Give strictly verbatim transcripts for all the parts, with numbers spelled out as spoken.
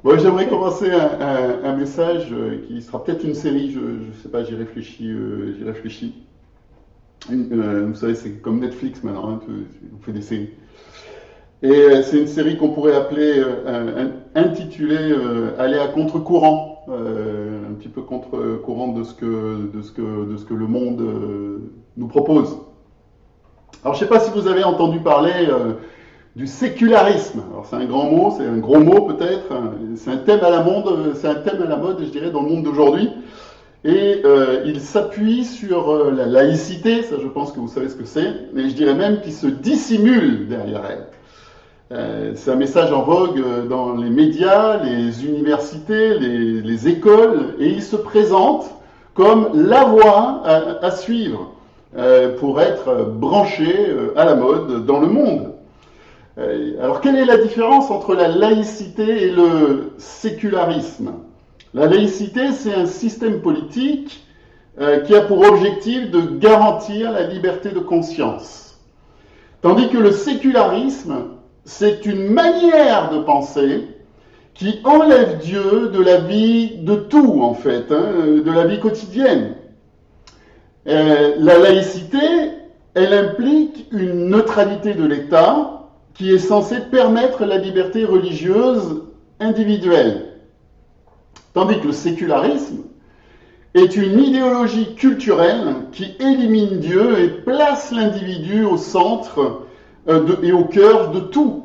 Bon, j'aimerais commencer un, un- un message euh, qui sera peut-être une série, je ne sais pas, j'y réfléchis, euh, j'y réfléchis. Une- euh, vous savez, c'est comme Netflix maintenant, hein, tout- on fait des séries. Et euh, c'est une série qu'on pourrait appeler, euh, un- intitulée euh, Aller à contre-courant, euh, un petit peu contre-courant de ce que, de ce que, de ce que le monde euh, nous propose. Alors, je ne sais pas si vous avez entendu parler euh, du sécularisme. Alors, c'est un grand mot, c'est un gros mot peut-être. C'est un thème à la mode, c'est un thème à la mode, je dirais, dans le monde d'aujourd'hui. Et euh, il s'appuie sur euh, la laïcité, ça je pense que vous savez ce que c'est, mais je dirais même qu'il se dissimule derrière elle. Euh, c'est un message en vogue dans les médias, les universités, les, les écoles, et il se présente comme la voie à, à suivre euh, pour être branché euh, à la mode dans le monde. Euh, alors, quelle est la différence entre la laïcité et le sécularisme? La laïcité, c'est un système politique euh, qui a pour objectif de garantir la liberté de conscience. Tandis que le sécularisme, c'est une manière de penser qui enlève Dieu de la vie de tout, en fait, hein, de la vie quotidienne. Euh, la laïcité, elle implique une neutralité de l'État qui est censée permettre la liberté religieuse individuelle. Tandis que le sécularisme est une idéologie culturelle qui élimine Dieu et place l'individu au centre euh, de, et au cœur de tout.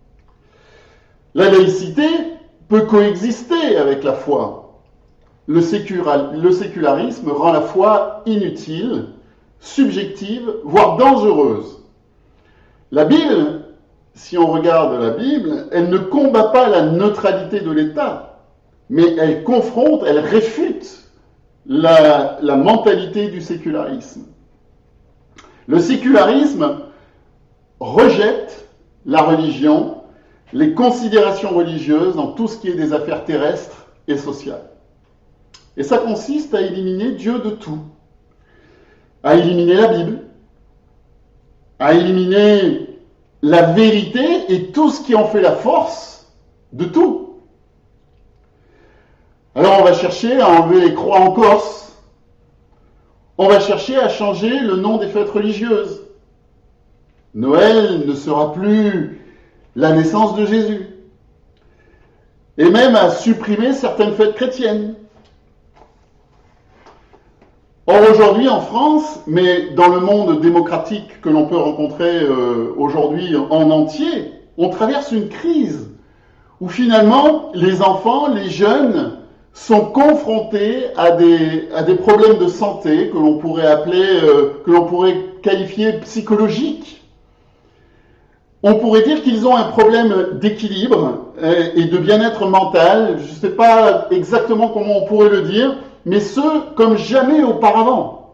La laïcité peut coexister avec la foi. Le, sécula, le sécularisme rend la foi inutile, subjective, voire dangereuse. La Bible, si on regarde la Bible, elle ne combat pas la neutralité de l'État, mais elle confronte, elle réfute la, la mentalité du sécularisme. Le sécularisme rejette la religion, les considérations religieuses dans tout ce qui est des affaires terrestres et sociales. Et ça consiste à éliminer Dieu de tout, à éliminer la Bible, à éliminer la vérité et tout ce qui en fait la force de tout. Alors on va chercher à enlever les croix en Corse, on va chercher à changer le nom des fêtes religieuses. Noël ne sera plus la naissance de Jésus. Et même à supprimer certaines fêtes chrétiennes. Or aujourd'hui en France, mais dans le monde démocratique que l'on peut rencontrer euh, aujourd'hui en entier, on traverse une crise où finalement les enfants, les jeunes sont confrontés à des, à des problèmes de santé que l'on pourrait appeler, euh, que l'on pourrait qualifier psychologiques. On pourrait dire qu'ils ont un problème d'équilibre et de bien-être mental, je ne sais pas exactement comment on pourrait le dire, mais ce, comme jamais auparavant.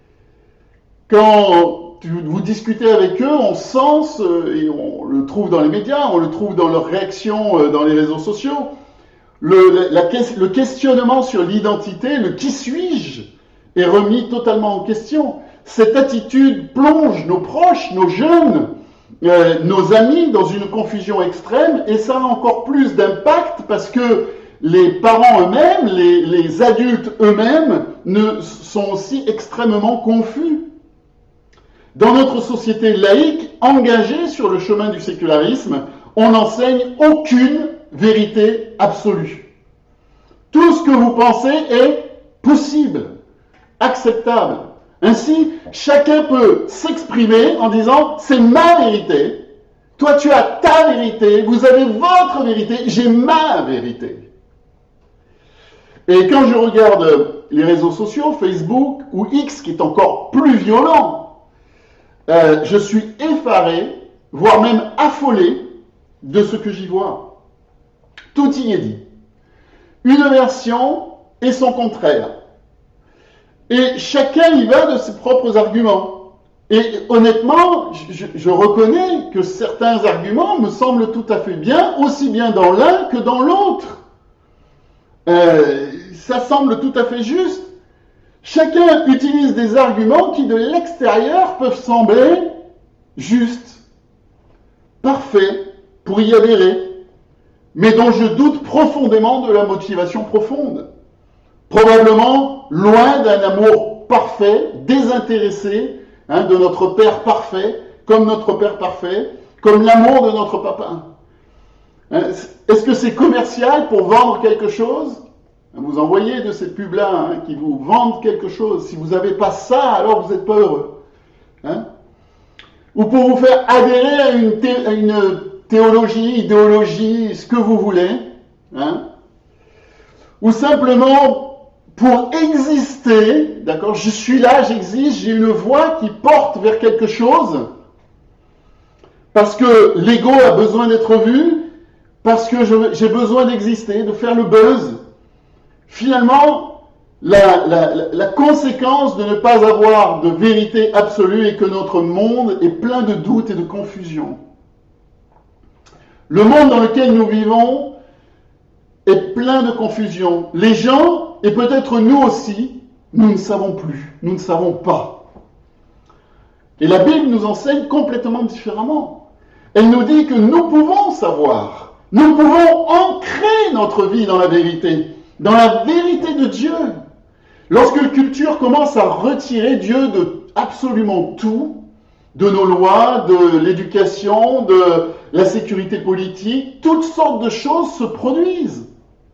Quand vous discutez avec eux, on sent, et on le trouve dans les médias, on le trouve dans leurs réactions dans les réseaux sociaux, le, la, le questionnement sur l'identité, le qui suis-je, est remis totalement en question. Cette attitude plonge nos proches, nos jeunes, Euh, nos amis dans une confusion extrême, et ça a encore plus d'impact parce que les parents eux-mêmes, les, les adultes eux-mêmes ne, sont aussi extrêmement confus. Dans notre société laïque, engagée sur le chemin du sécularisme, on n'enseigne aucune vérité absolue. Tout ce que vous pensez est possible, acceptable. Ainsi, chacun peut s'exprimer en disant « c'est ma vérité, toi tu as ta vérité, vous avez votre vérité, j'ai ma vérité ». Et quand je regarde les réseaux sociaux, Facebook ou X, qui est encore plus violent, euh, je suis effaré, voire même affolé de ce que j'y vois. Tout y est dit. Une version et son contraire. Et chacun y va de ses propres arguments. Et honnêtement, je, je reconnais que certains arguments me semblent tout à fait bien, aussi bien dans l'un que dans l'autre. Euh, ça semble tout à fait juste. Chacun utilise des arguments qui de l'extérieur peuvent sembler justes, parfaits, pour y adhérer. mais dont je doute profondément de la motivation profonde. Probablement loin d'un amour parfait, désintéressé, hein, de notre Père parfait, comme notre Père parfait, comme l'amour de notre Papa. Hein, est-ce que c'est commercial pour vendre quelque chose? Vous en voyez de ces pubs-là hein, qui vous vendent quelque chose. Si vous n'avez pas ça, alors vous n'êtes pas heureux. Hein? Ou pour vous faire adhérer à une, thé- à une théologie, idéologie, ce que vous voulez. Hein? Ou simplement pour exister, d'accord, je suis là, j'existe, j'ai une voix qui porte vers quelque chose, parce que l'ego a besoin d'être vu, parce que je, j'ai besoin d'exister, de faire le buzz. Finalement, la, la, la conséquence de ne pas avoir de vérité absolue est que notre monde est plein de doutes et de confusion. Le monde dans lequel nous vivons est plein de confusion. Les gens, et peut-être nous aussi, nous ne savons plus, nous ne savons pas. Et la Bible nous enseigne complètement différemment. Elle nous dit que nous pouvons savoir, nous pouvons ancrer notre vie dans la vérité. Dans la vérité de Dieu. Lorsque la culture commence à retirer Dieu de absolument tout, de nos lois, de l'éducation, de la sécurité politique, toutes sortes de choses se produisent.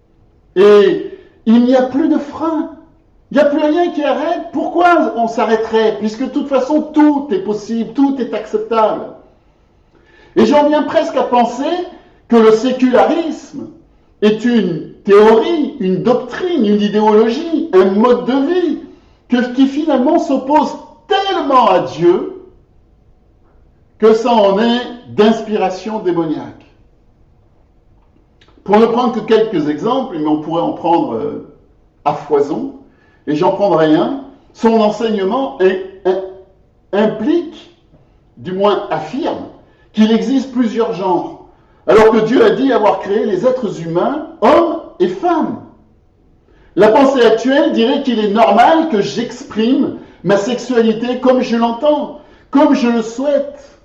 Et il n'y a plus de frein. Il n'y a plus rien qui arrête. Pourquoi on s'arrêterait? Puisque de toute façon, tout est possible, tout est acceptable. Et j'en viens presque à penser que le sécularisme est une théorie, une doctrine, une idéologie, un mode de vie que, qui finalement s'oppose tellement à Dieu que ça en est d'inspiration démoniaque. Pour ne prendre que quelques exemples, mais on pourrait en prendre euh, à foison, et j'en prendrai un, son enseignement est, est, implique, du moins affirme, qu'il existe plusieurs genres, alors que Dieu a dit avoir créé les êtres humains, hommes et femmes. La pensée actuelle dirait qu'il est normal que j'exprime ma sexualité comme je l'entends, comme je le souhaite.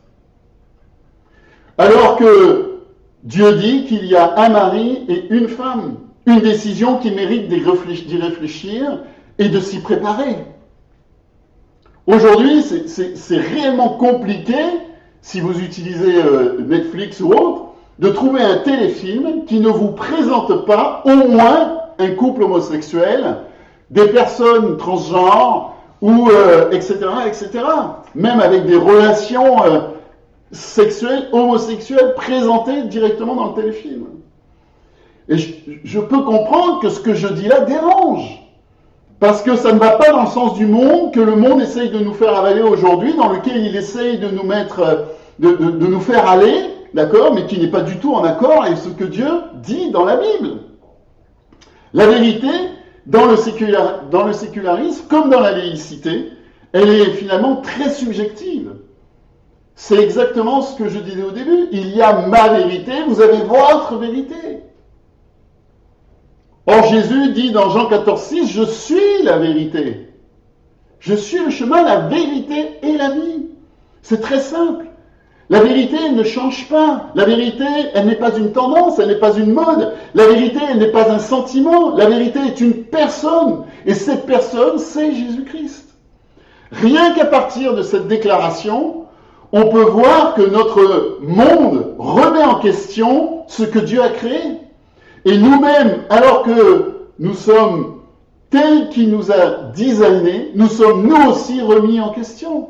Alors que Dieu dit qu'il y a un mari et une femme, une décision qui mérite d'y réfléchir et de s'y préparer. Aujourd'hui, c'est, c'est, c'est réellement compliqué, si vous utilisez euh, Netflix ou autre, de trouver un téléfilm qui ne vous présente pas au moins un couple homosexuel, des personnes transgenres, ou euh, et cetera, et cetera. Même avec des relations euh, sexuelles, homosexuelles présentées directement dans le téléfilm. Et je, je peux comprendre que ce que je dis là dérange. Parce que ça ne va pas dans le sens du monde que le monde essaye de nous faire avaler aujourd'hui, dans lequel il essaye de nous mettre, de, de, de nous faire aller, d'accord, mais qui n'est pas du tout en accord avec ce que Dieu dit dans la Bible. La vérité, dans le, sécular, dans le sécularisme, comme dans la laïcité, elle est finalement très subjective. C'est exactement ce que je disais au début. Il y a ma vérité, vous avez votre vérité. Or, Jésus dit dans Jean quatorze six, je suis la vérité. Je suis le chemin, la vérité et la vie. C'est très simple. La vérité, elle ne change pas. La vérité, elle n'est pas une tendance, elle n'est pas une mode. La vérité, elle n'est pas un sentiment. La vérité est une personne. Et cette personne, c'est Jésus-Christ. Rien qu'à partir de cette déclaration, on peut voir que notre monde remet en question ce que Dieu a créé. Et nous-mêmes, alors que nous sommes tels qu'il nous a designés, nous sommes nous aussi remis en question.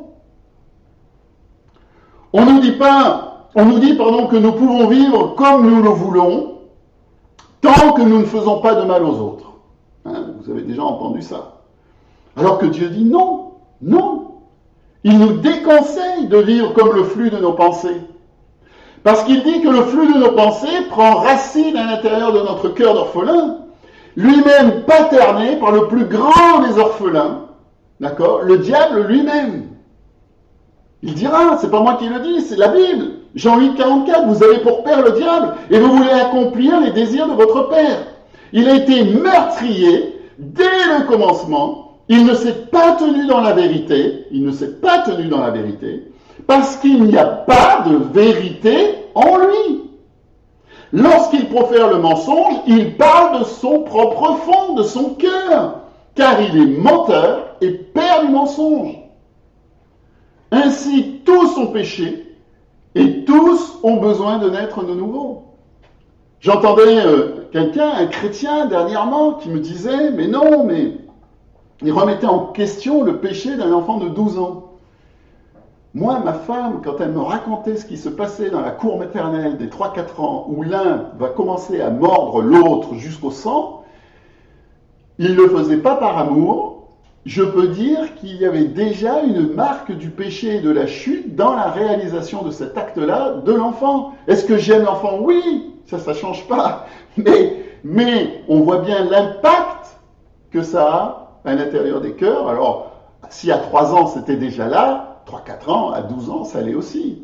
On nous dit pas, on nous dit pardon, que nous pouvons vivre comme nous le voulons, tant que nous ne faisons pas de mal aux autres. Hein, vous avez déjà entendu ça. Alors que Dieu dit non, non. Il nous déconseille de vivre comme le flux de nos pensées. Parce qu'il dit que le flux de nos pensées prend racine à l'intérieur de notre cœur d'orphelin, lui-même paterné par le plus grand des orphelins, d'accord, le diable lui-même. Il dira, c'est pas moi qui le dis, c'est la Bible. Jean huit, quarante-quatre, vous avez pour père le diable et vous voulez accomplir les désirs de votre père. Il a été meurtrier dès le commencement. Il ne s'est pas tenu dans la vérité. Il ne s'est pas tenu dans la vérité parce qu'il n'y a pas de vérité en lui. Lorsqu'il profère le mensonge, il parle de son propre fond, de son cœur, car il est menteur et père du mensonge. Ainsi, tous ont péché et tous ont besoin de naître de nouveau. J'entendais euh, quelqu'un, un chrétien dernièrement, qui me disait, mais non, mais il remettait en question le péché d'un enfant de douze ans. Moi, ma femme, quand elle me racontait ce qui se passait dans la cour maternelle des trois quatre ans, où l'un va commencer à mordre l'autre jusqu'au sang, il ne le faisait pas par amour. Je peux dire qu'il y avait déjà une marque du péché et de la chute dans la réalisation de cet acte-là de l'enfant. Est-ce que j'aime l'enfant? Oui, ça, ça ne change pas. Mais, mais on voit bien l'impact que ça a à l'intérieur des cœurs. Alors, si à trois ans c'était déjà là, trois quatre ans, à douze ans, ça l'est aussi.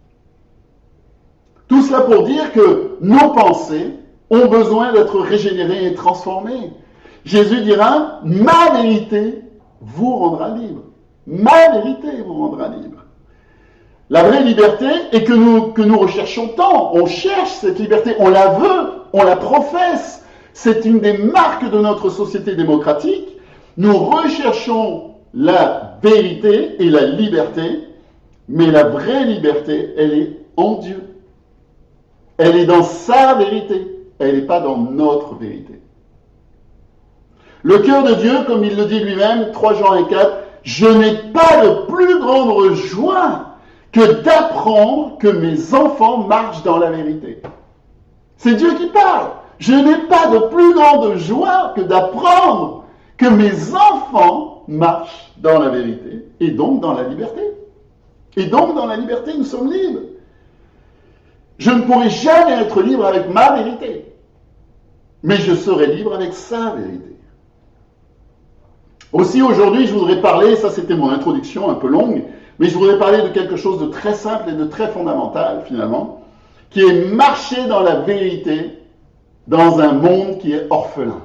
Tout cela pour dire que nos pensées ont besoin d'être régénérées et transformées. Jésus dira, ma vérité vous rendra libre. Ma vérité vous rendra libre. La vraie liberté est que nous, que nous recherchons tant. On cherche cette liberté, on la veut, on la professe. C'est une des marques de notre société démocratique. Nous recherchons la vérité et la liberté, mais la vraie liberté, elle est en Dieu. Elle est dans sa vérité, elle n'est pas dans notre vérité. Le cœur de Dieu, comme il le dit lui-même, trois Jean un quatre, je n'ai pas de plus grande joie que d'apprendre que mes enfants marchent dans la vérité. C'est Dieu qui parle. Je n'ai pas de plus grande joie que d'apprendre que mes enfants marchent dans la vérité, et donc dans la liberté. Et donc dans la liberté, nous sommes libres. Je ne pourrai jamais être libre avec ma vérité, mais je serai libre avec sa vérité. Aussi aujourd'hui, je voudrais parler, ça c'était mon introduction un peu longue, mais je voudrais parler de quelque chose de très simple et de très fondamental finalement, qui est marcher dans la vérité dans un monde qui est orphelin.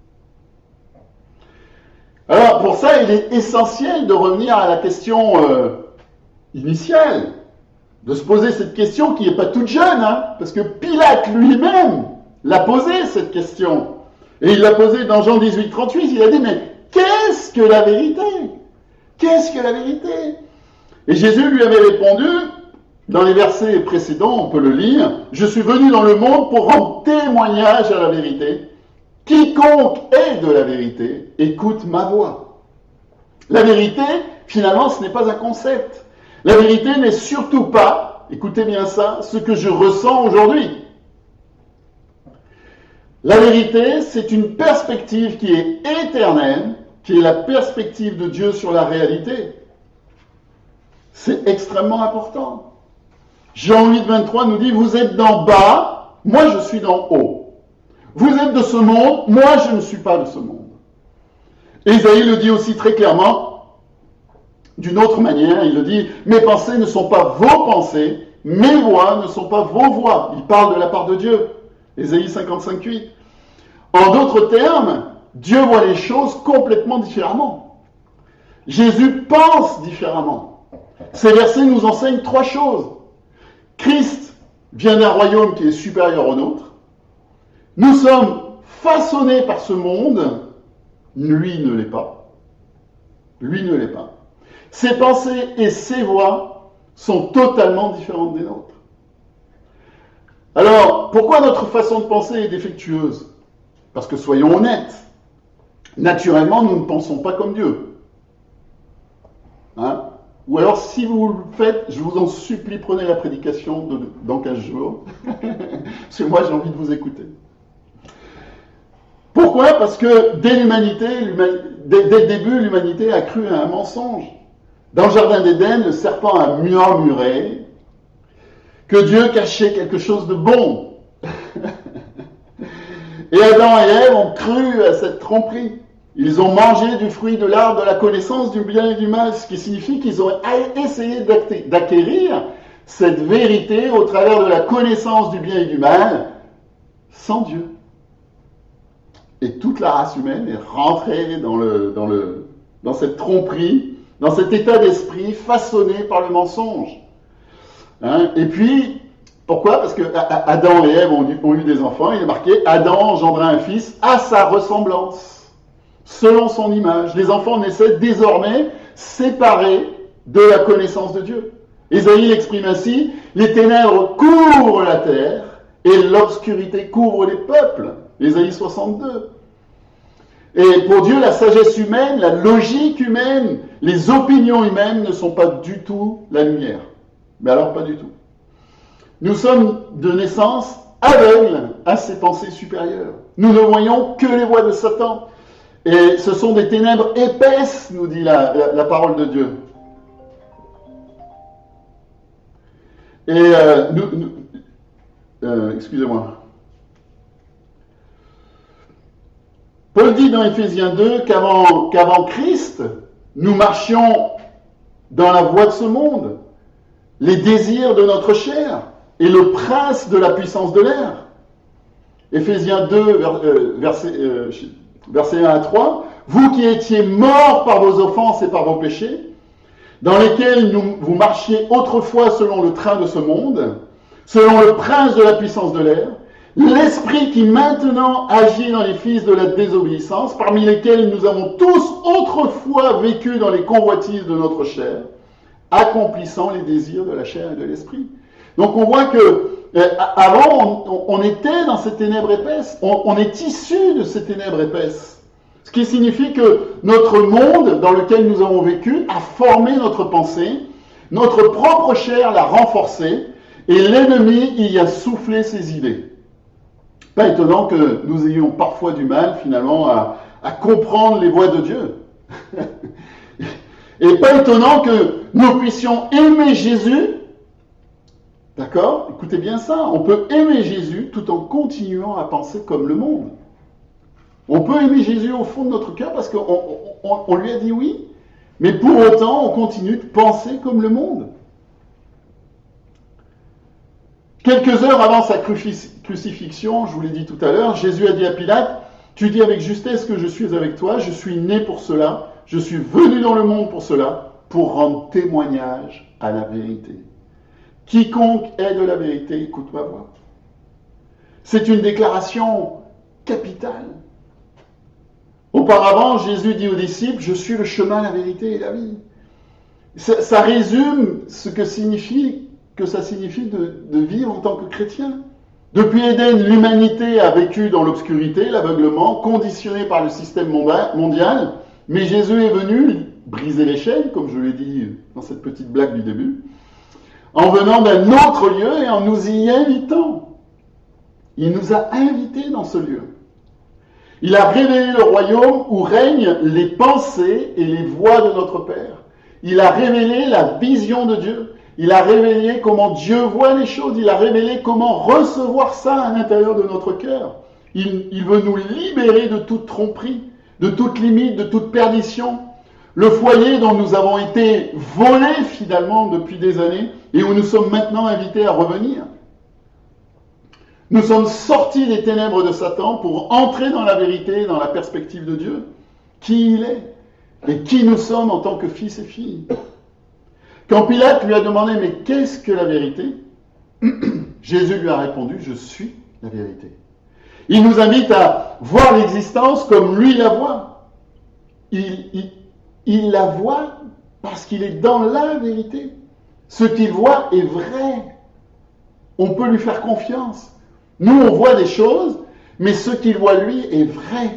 Alors, pour ça, il est essentiel de revenir à la question euh, initiale, de se poser cette question qui n'est pas toute jeune, hein, parce que Pilate lui-même l'a posé, cette question. Et il l'a posée dans Jean dix-huit, trente-huit, il a dit, mais qu'est-ce que la vérité? Qu'est-ce que la vérité? Et Jésus lui avait répondu, dans les versets précédents, on peut le lire, « Je suis venu dans le monde pour rendre témoignage à la vérité. Quiconque est de la vérité, écoute ma voix. » La vérité, finalement, ce n'est pas un concept. La vérité n'est surtout pas, écoutez bien ça, ce que je ressens aujourd'hui. La vérité, c'est une perspective qui est éternelle, qui est la perspective de Dieu sur la réalité. C'est extrêmement important. Jean huit, vingt-trois nous dit, vous êtes d'en bas, moi je suis d'en haut. Vous êtes de ce monde, moi je ne suis pas de ce monde. Ésaïe le dit aussi très clairement, d'une autre manière, il le dit, mes pensées ne sont pas vos pensées, mes voix ne sont pas vos voix. Il parle de la part de Dieu. Ésaïe cinquante-cinq, huit. En d'autres termes, Dieu voit les choses complètement différemment. Jésus pense différemment. Ces versets nous enseignent trois choses. Christ vient d'un royaume qui est supérieur au nôtre. Nous sommes façonnés par ce monde, lui ne l'est pas. Lui ne l'est pas. Ses pensées et ses voix sont totalement différentes des nôtres. Alors, pourquoi notre façon de penser est défectueuse? Parce que soyons honnêtes, naturellement, nous ne pensons pas comme Dieu. Hein? Ou alors, si vous le faites, je vous en supplie, prenez la prédication de, dans quinze jours. Parce que moi, j'ai envie de vous écouter. Pourquoi? Parce que dès l'humanité, dès, dès le début, l'humanité a cru à un mensonge. Dans le jardin d'Éden, le serpent a murmuré que Dieu cachait quelque chose de bon. Et Adam et Ève ont cru à cette tromperie. Ils ont mangé du fruit de l'arbre de la connaissance du bien et du mal, ce qui signifie qu'ils ont essayé d'acquérir cette vérité au travers de la connaissance du bien et du mal, sans Dieu. Et toute la race humaine est rentrée dans, le, dans, le, dans cette tromperie, dans cet état d'esprit façonné par le mensonge. Hein? Et puis, Pourquoi? Parce que Adam et Ève ont, ont eu des enfants, il est marqué Adam engendra un fils à sa ressemblance, selon son image. Les enfants naissaient désormais séparés de la connaissance de Dieu. Ésaïe exprime ainsi, les ténèbres couvrent la terre et l'obscurité couvre les peuples. Ésaïe soixante-deux. Et pour Dieu, la sagesse humaine, la logique humaine, les opinions humaines ne sont pas du tout la lumière. Mais alors pas du tout. Nous sommes de naissance aveugles à ces pensées supérieures. Nous ne voyons que les voies de Satan. Et ce sont des ténèbres épaisses, nous dit la, la, la parole de Dieu. Et euh, nous, nous euh, excusez-moi. Paul dit dans Éphésiens deux qu'avant, qu'avant Christ, nous marchions dans la voie de ce monde, les désirs de notre chair et le prince de la puissance de l'air. Éphésiens deux, verset, euh, verset un à trois. Vous qui étiez morts par vos offenses et par vos péchés, dans lesquels nous, vous marchiez autrefois selon le train de ce monde, selon le prince de la puissance de l'air, l'esprit qui maintenant agit dans les fils de la désobéissance, parmi lesquels nous avons tous autrefois vécu dans les convoitises de notre chair, accomplissant les désirs de la chair et de l'esprit. Donc on voit que euh, avant on, on était dans ces ténèbres épaisses, on, on est issu de ces ténèbres épaisses. Ce qui signifie que notre monde dans lequel nous avons vécu a formé notre pensée, notre propre chair l'a renforcée, et l'ennemi y a soufflé ses idées. Pas étonnant que nous ayons parfois du mal finalement à, à comprendre les voies de Dieu. Et pas étonnant que nous puissions aimer Jésus. D'accord? Écoutez bien ça. On peut aimer Jésus tout en continuant à penser comme le monde. On peut aimer Jésus au fond de notre cœur parce qu'on on, on lui a dit oui. Mais pour autant, on continue de penser comme le monde. Quelques heures avant sa crucifixion, je vous l'ai dit tout à l'heure, Jésus a dit à Pilate, « Tu dis avec justesse que je suis avec toi, je suis né pour cela, je suis venu dans le monde pour cela, pour rendre témoignage à la vérité. Quiconque est de la vérité, écoute ma voix. » C'est une déclaration capitale. Auparavant, Jésus dit aux disciples, « Je suis le chemin, la vérité et la vie. » Ça, ça résume ce que signifie que ça signifie de, de vivre en tant que chrétien. Depuis Éden, l'humanité a vécu dans l'obscurité, l'aveuglement, conditionné par le système mondial, mais Jésus est venu briser les chaînes, comme je l'ai dit dans cette petite blague du début, en venant d'un autre lieu et en nous y invitant. Il nous a invités dans ce lieu. Il a révélé le royaume où règnent les pensées et les voies de notre Père. Il a révélé la vision de Dieu. Il a révélé comment Dieu voit les choses. Il a révélé comment recevoir ça à l'intérieur de notre cœur. Il, il veut nous libérer de toute tromperie, de toute limite, de toute perdition. Le foyer dont nous avons été volés finalement depuis des années et où nous sommes maintenant invités à revenir. Nous sommes sortis des ténèbres de Satan pour entrer dans la vérité, dans la perspective de Dieu. Qui il est et qui nous sommes en tant que fils et filles. Quand Pilate lui a demandé « Mais qu'est-ce que la vérité ?» Jésus lui a répondu « Je suis la vérité. » Il nous invite à voir l'existence comme lui la voit. Il, il, il la voit parce qu'il est dans la vérité. Ce qu'il voit est vrai. On peut lui faire confiance. Nous, on voit des choses, mais ce qu'il voit lui est vrai.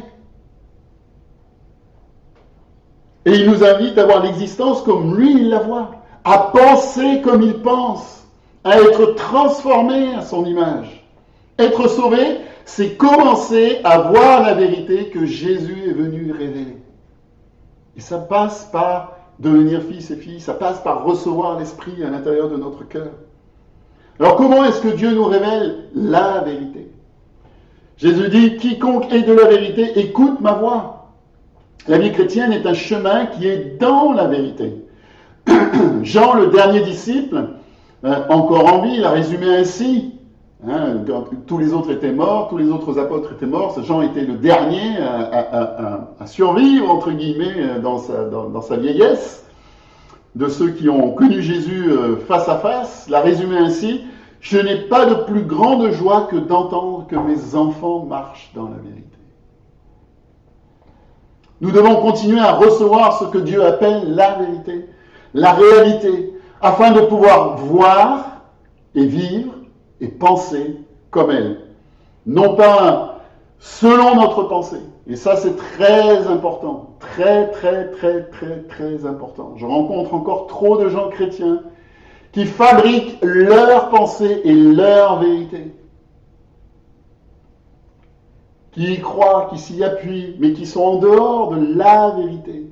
Et il nous invite à voir l'existence comme lui, il la voit. À penser comme il pense, à être transformé à son image. Être sauvé, c'est commencer à voir la vérité que Jésus est venu révéler. Et ça passe par devenir fils et filles, ça passe par recevoir l'Esprit à l'intérieur de notre cœur. Alors comment est-ce que Dieu nous révèle la vérité? Jésus dit, quiconque est de la vérité, écoute ma voix. La vie chrétienne est un chemin qui est dans la vérité. Jean, le dernier disciple, euh, encore en vie, il a résumé ainsi. Hein, quand tous les autres étaient morts, tous les autres apôtres étaient morts. Jean était le dernier à, à, à, à survivre, entre guillemets, dans sa, dans, dans sa vieillesse. De ceux qui ont connu Jésus euh, face à face, l'a résumé ainsi. Je n'ai pas de plus grande joie que d'entendre que mes enfants marchent dans la vérité. Nous devons continuer à recevoir ce que Dieu appelle la vérité, la réalité, afin de pouvoir voir et vivre et penser comme elle. Non pas selon notre pensée. Et ça, c'est très important. Très, très, très, très, très important. Je rencontre encore trop de gens chrétiens qui fabriquent leur pensée et leur vérité. Qui y croient, qui s'y appuient, mais qui sont en dehors de la vérité.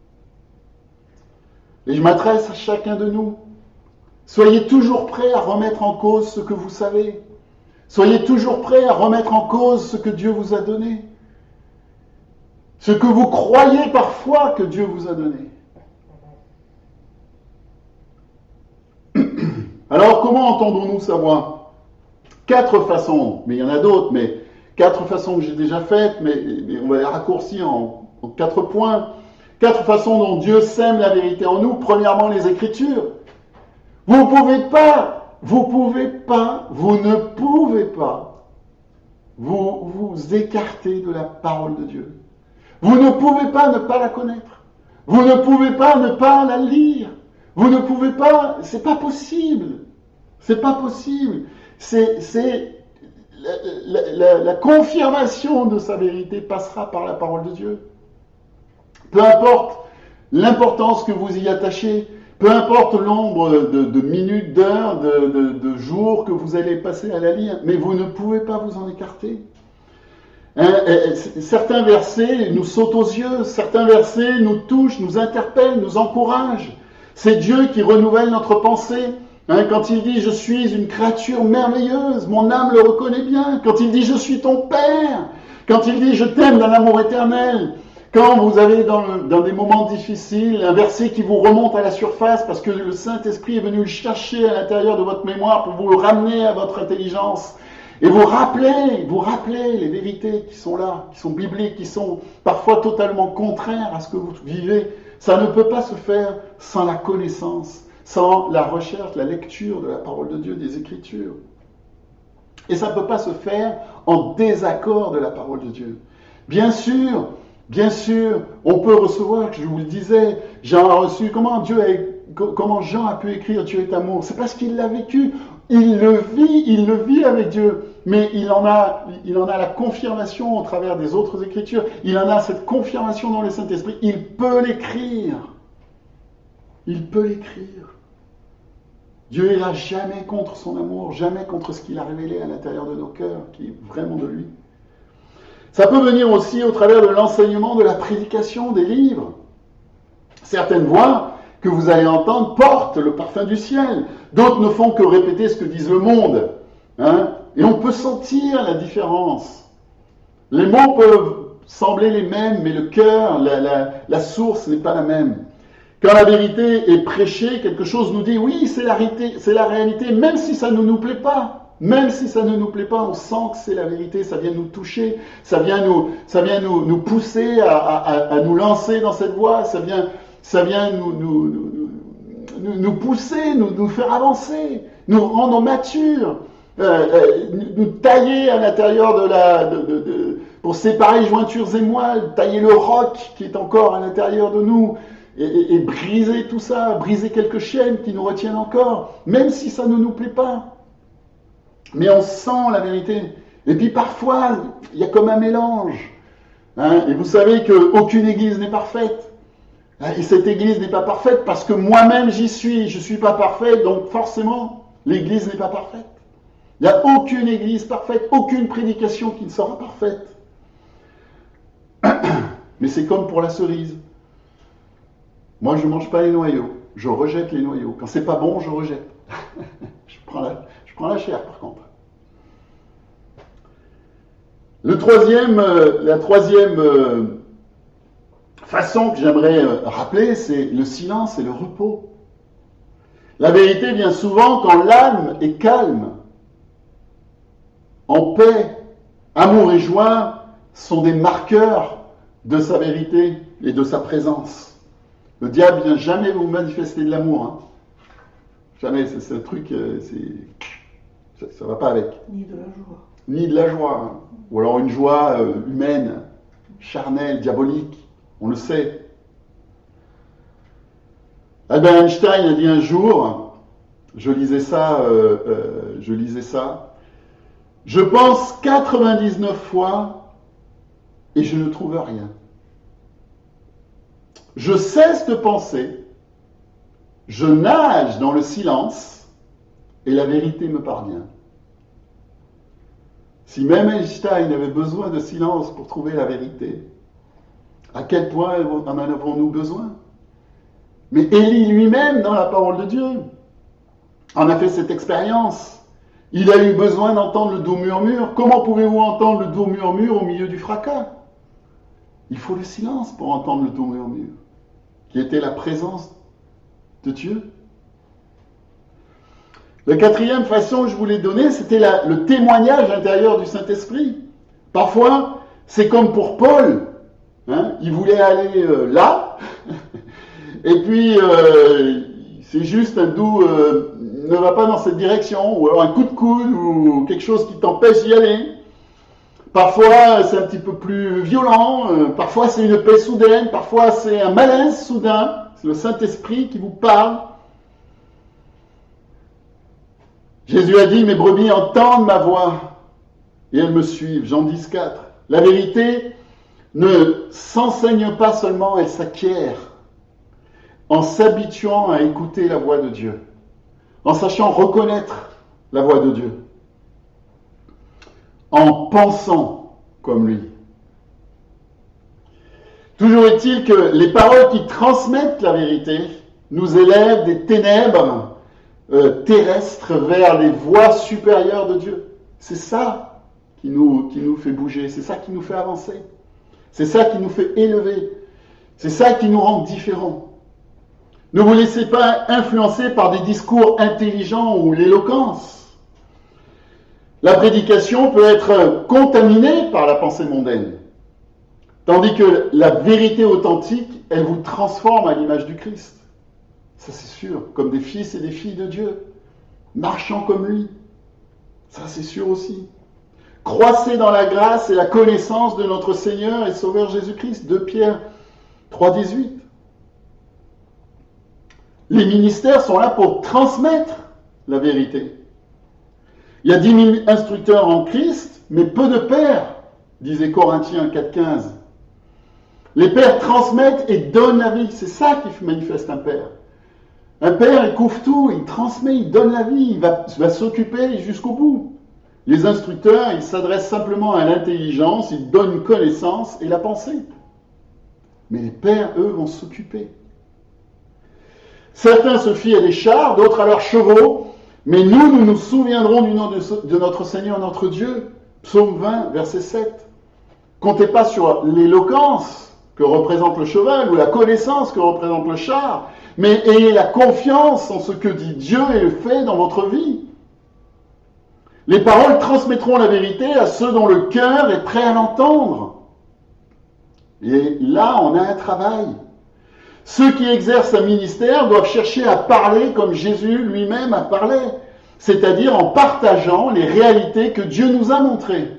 Et je m'adresse à chacun de nous. Soyez toujours prêts à remettre en cause ce que vous savez. Soyez toujours prêts à remettre en cause ce que Dieu vous a donné. Ce que vous croyez parfois que Dieu vous a donné. Alors, comment entendons-nous savoir? Quatre façons, mais il y en a d'autres, mais quatre façons que j'ai déjà faites, mais, mais on va les raccourcir en, en quatre points. Quatre façons dont Dieu sème la vérité en nous. Premièrement, les Écritures. Vous ne pouvez pas, vous pouvez pas, vous ne pouvez pas vous vous écarter de la parole de Dieu. Vous ne pouvez pas ne pas la connaître. Vous ne pouvez pas ne pas la lire. Vous ne pouvez pas, c'est pas possible. C'est pas possible. C'est, c'est la, la, la, la confirmation de sa vérité passera par la parole de Dieu. Peu importe l'importance que vous y attachez, peu importe le nombre de, de minutes, d'heures, de, de, de jours que vous allez passer à la lire, mais vous ne pouvez pas vous en écarter. Hein, certains versets nous sautent aux yeux, certains versets nous touchent, nous interpellent, nous encouragent. C'est Dieu qui renouvelle notre pensée. Hein, quand il dit « Je suis une créature merveilleuse », mon âme le reconnaît bien. Quand il dit « Je suis ton Père », quand il dit « Je t'aime d'un amour éternel », quand vous avez dans, le, dans des moments difficiles un verset qui vous remonte à la surface parce que le Saint-Esprit est venu le chercher à l'intérieur de votre mémoire pour vous le ramener à votre intelligence et vous rappeler, vous rappeler les vérités qui sont là, qui sont bibliques, qui sont parfois totalement contraires à ce que vous vivez. Ça ne peut pas se faire sans la connaissance, sans la recherche, la lecture de la parole de Dieu, des Écritures. Et ça ne peut pas se faire en désaccord de la parole de Dieu. Bien sûr, bien sûr, on peut recevoir, je vous le disais, Jean a reçu, comment Dieu a, comment Jean a pu écrire Dieu est amour? C'est parce qu'il l'a vécu. Il le vit, il le vit avec Dieu, mais il en a, il en a la confirmation au travers des autres Écritures. Il en a cette confirmation dans le Saint-Esprit. Il peut l'écrire. Il peut l'écrire. Dieu n'ira jamais contre son amour, jamais contre ce qu'il a révélé à l'intérieur de nos cœurs, qui est vraiment de lui. Ça peut venir aussi au travers de l'enseignement, de la prédication, des livres. Certaines voix que vous allez entendre portent le parfum du ciel. D'autres ne font que répéter ce que disent le monde. Hein? Et on peut sentir la différence. Les mots peuvent sembler les mêmes, mais le cœur, la, la, la source n'est pas la même. Quand la vérité est prêchée, quelque chose nous dit, oui, c'est la réalité, c'est la réalité, même si ça ne nous plaît pas. Même si ça ne nous plaît pas, on sent que c'est la vérité, ça vient nous toucher, ça vient nous, ça vient nous, nous pousser à, à, à nous lancer dans cette voie, ça vient, ça vient nous, nous, nous, nous, nous pousser, nous, nous faire avancer, nous rendre matures, euh, euh, nous tailler à l'intérieur de la... De, de, de, pour séparer jointures et moelles, tailler le roc qui est encore à l'intérieur de nous, et, et, et briser tout ça, briser quelques chaînes qui nous retiennent encore, même si ça ne nous plaît pas. Mais on sent la vérité. Et puis parfois, il y a comme un mélange. Hein, et vous savez qu'aucune église n'est parfaite. Et cette église n'est pas parfaite parce que moi-même j'y suis. Je ne suis pas parfait, donc forcément, l'église n'est pas parfaite. Il n'y a aucune église parfaite, aucune prédication qui ne sera parfaite. Mais c'est comme pour la cerise. Moi, je ne mange pas les noyaux. Je rejette les noyaux. Quand c'est pas bon, je rejette. je prends la... Je prends la chair, par contre. Le troisième, euh, la troisième euh, façon que j'aimerais euh, rappeler, c'est le silence et le repos. La vérité vient souvent quand l'âme est calme, en paix. Amour et joie sont des marqueurs de sa vérité et de sa présence. Le diable vient jamais vous manifester de l'amour. Hein. Jamais, c'est, c'est un truc, euh, c'est... Ça ne va pas avec. Ni de la joie. Ni de la joie. Hein. Ou alors une joie euh, humaine, charnelle, diabolique. On le sait. Albert Einstein a dit un jour, je lisais ça, euh, euh, je lisais ça, je pense quatre-vingt-dix-neuf fois et je ne trouve rien. Je cesse de penser, je nage dans le silence et la vérité me parvient. Si même Einstein avait besoin de silence pour trouver la vérité, à quel point en avons-nous besoin? Mais Élie lui-même, dans la parole de Dieu, en a fait cette expérience. Il a eu besoin d'entendre le doux murmure. Comment pouvez-vous entendre le doux murmure au milieu du fracas? Il faut le silence pour entendre le doux murmure, qui était la présence de Dieu. La quatrième façon que je voulais donner, c'était la, le témoignage intérieur du Saint-Esprit. Parfois, c'est comme pour Paul. Hein, il voulait aller euh, là, et puis euh, c'est juste un doux euh, ne va pas dans cette direction, ou alors un coup de coude, ou quelque chose qui t'empêche d'y aller. Parfois, c'est un petit peu plus violent, euh, parfois c'est une paix soudaine, parfois c'est un malaise soudain, c'est le Saint-Esprit qui vous parle. Jésus a dit, mes brebis entendent ma voix, et elles me suivent. Jean dix, quatre. La vérité ne s'enseigne pas seulement, elle s'acquiert en s'habituant à écouter la voix de Dieu, en sachant reconnaître la voix de Dieu, en pensant comme lui. Toujours est-il que les paroles qui transmettent la vérité nous élèvent des ténèbres euh, terrestres vers les voies supérieures de Dieu. C'est ça qui nous, qui nous fait bouger, c'est ça qui nous fait avancer. C'est ça qui nous fait élever. C'est ça qui nous rend différents. Ne vous laissez pas influencer par des discours intelligents ou l'éloquence. La prédication peut être contaminée par la pensée mondaine. Tandis que la vérité authentique, elle vous transforme à l'image du Christ. Ça c'est sûr, comme des fils et des filles de Dieu, marchant comme lui. Ça c'est sûr aussi. Croissez dans la grâce et la connaissance de notre Seigneur et Sauveur Jésus-Christ. deux Pierre trois, dix-huit. Les ministères sont là pour transmettre la vérité. Il y a dix mille instructeurs en Christ, mais peu de pères, disait Corinthiens quatre, quinze. Les pères transmettent et donnent la vie. C'est ça qui manifeste un père. Un père, il couvre tout, il transmet, il donne la vie, il va, il va s'occuper jusqu'au bout. Les instructeurs, ils s'adressent simplement à l'intelligence, ils donnent une connaissance et la pensée. Mais les pères, eux, vont s'occuper. Certains se fient à des chars, d'autres à leurs chevaux, mais nous, nous nous souviendrons du nom de, de notre Seigneur, notre Dieu. Psaume vingt, verset sept. Comptez pas sur l'éloquence que représente le cheval ou la connaissance que représente le char, mais ayez la confiance en ce que dit Dieu et le fait dans votre vie. Les paroles transmettront la vérité à ceux dont le cœur est prêt à l'entendre. Et là, on a un travail. Ceux qui exercent un ministère doivent chercher à parler comme Jésus lui-même a parlé, c'est-à-dire en partageant les réalités que Dieu nous a montrées.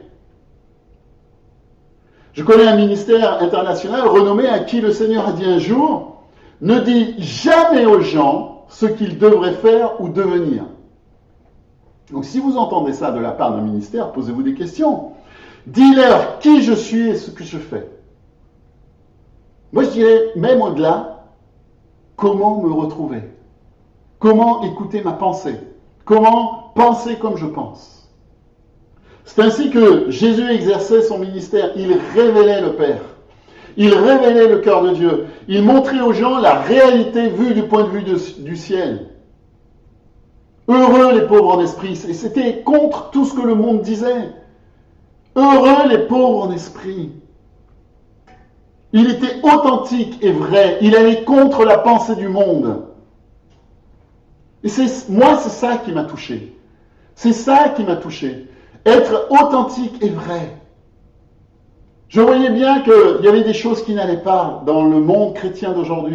Je connais un ministère international renommé à qui le Seigneur a dit un jour, ne dis jamais aux gens ce qu'ils devraient faire ou devenir. Donc si vous entendez ça de la part d'un ministère, posez-vous des questions. Dis-leur qui je suis et ce que je fais. Moi je dirais, même au-delà, comment me retrouver? Comment écouter ma pensée? Comment penser comme je pense? C'est ainsi que Jésus exerçait son ministère. Il révélait le Père. Il révélait le cœur de Dieu. Il montrait aux gens la réalité vue du point de vue de, du ciel. Heureux les pauvres en esprit. Et c'était contre tout ce que le monde disait. Heureux les pauvres en esprit. Il était authentique et vrai. Il allait contre la pensée du monde. Et c'est, moi, c'est ça qui m'a touché. C'est ça qui m'a touché. Être authentique et vrai. Je voyais bien qu'il y avait des choses qui n'allaient pas dans le monde chrétien d'aujourd'hui.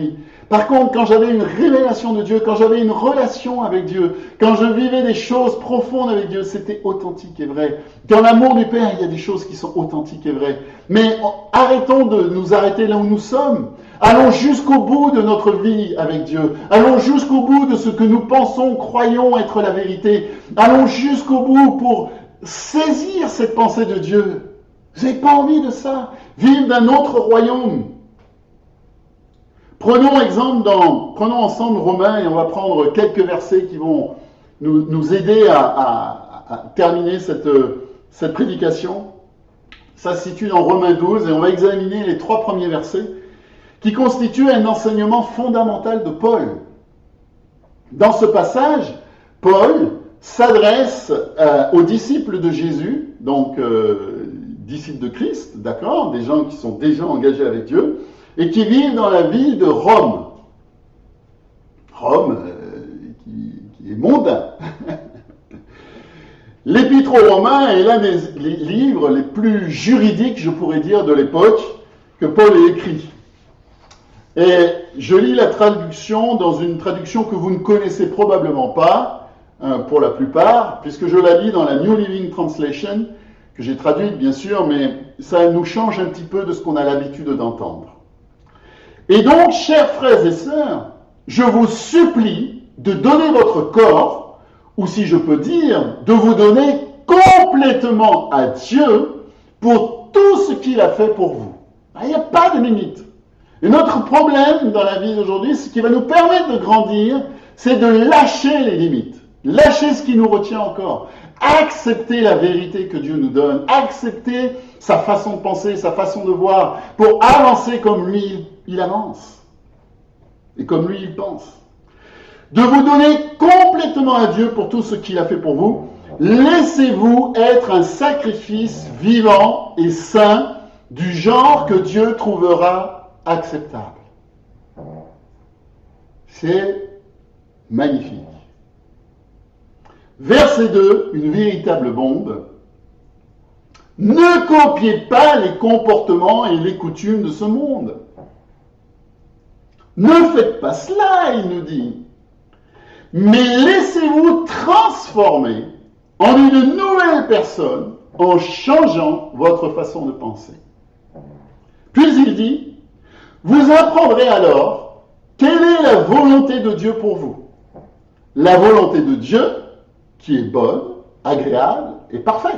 Par contre, quand j'avais une révélation de Dieu, quand j'avais une relation avec Dieu, quand je vivais des choses profondes avec Dieu, c'était authentique et vrai. Dans l'amour du Père, il y a des choses qui sont authentiques et vraies. Mais arrêtons de nous arrêter là où nous sommes. Allons jusqu'au bout de notre vie avec Dieu. Allons jusqu'au bout de ce que nous pensons, croyons être la vérité. Allons jusqu'au bout pour saisir cette pensée de Dieu. Vous n'avez pas envie de ça. Vivre d'un autre royaume. Prenons exemple dans, prenons ensemble Romains et on va prendre quelques versets qui vont nous, nous aider à, à, à terminer cette, cette prédication. Ça se situe dans Romains douze et on va examiner les trois premiers versets qui constituent un enseignement fondamental de Paul. Dans ce passage, Paul s'adresse euh, aux disciples de Jésus, donc euh, disciples de Christ, d'accord, des gens qui sont déjà engagés avec Dieu, et qui vivent dans la ville de Rome. Rome, euh, qui, qui est mondain. L'Épître aux Romains est l'un des livres les plus juridiques, je pourrais dire, de l'époque que Paul ait écrit. Et je lis la traduction dans une traduction que vous ne connaissez probablement pas, hein, pour la plupart, puisque je la lis dans la New Living Translation, que j'ai traduite bien sûr, mais ça nous change un petit peu de ce qu'on a l'habitude d'entendre. Et donc, chers frères et sœurs, je vous supplie de donner votre corps, ou si je peux dire, de vous donner complètement à Dieu pour tout ce qu'il a fait pour vous. Il n'y a pas de limite. Et notre problème dans la vie d'aujourd'hui, ce qui va nous permettre de grandir, c'est de lâcher les limites, lâcher ce qui nous retient encore, accepter la vérité que Dieu nous donne, accepter sa façon de penser, sa façon de voir, pour avancer comme lui, il avance, et comme lui, il pense. De vous donner complètement à Dieu pour tout ce qu'il a fait pour vous, laissez-vous être un sacrifice vivant et saint du genre que Dieu trouvera acceptable. C'est magnifique. Verset deux, une véritable bombe. Ne copiez pas les comportements et les coutumes de ce monde. Ne faites pas cela, il nous dit. Mais laissez-vous transformer en une nouvelle personne en changeant votre façon de penser. Puis il dit, vous apprendrez alors quelle est la volonté de Dieu pour vous. La volonté de Dieu qui est bonne, agréable et parfaite.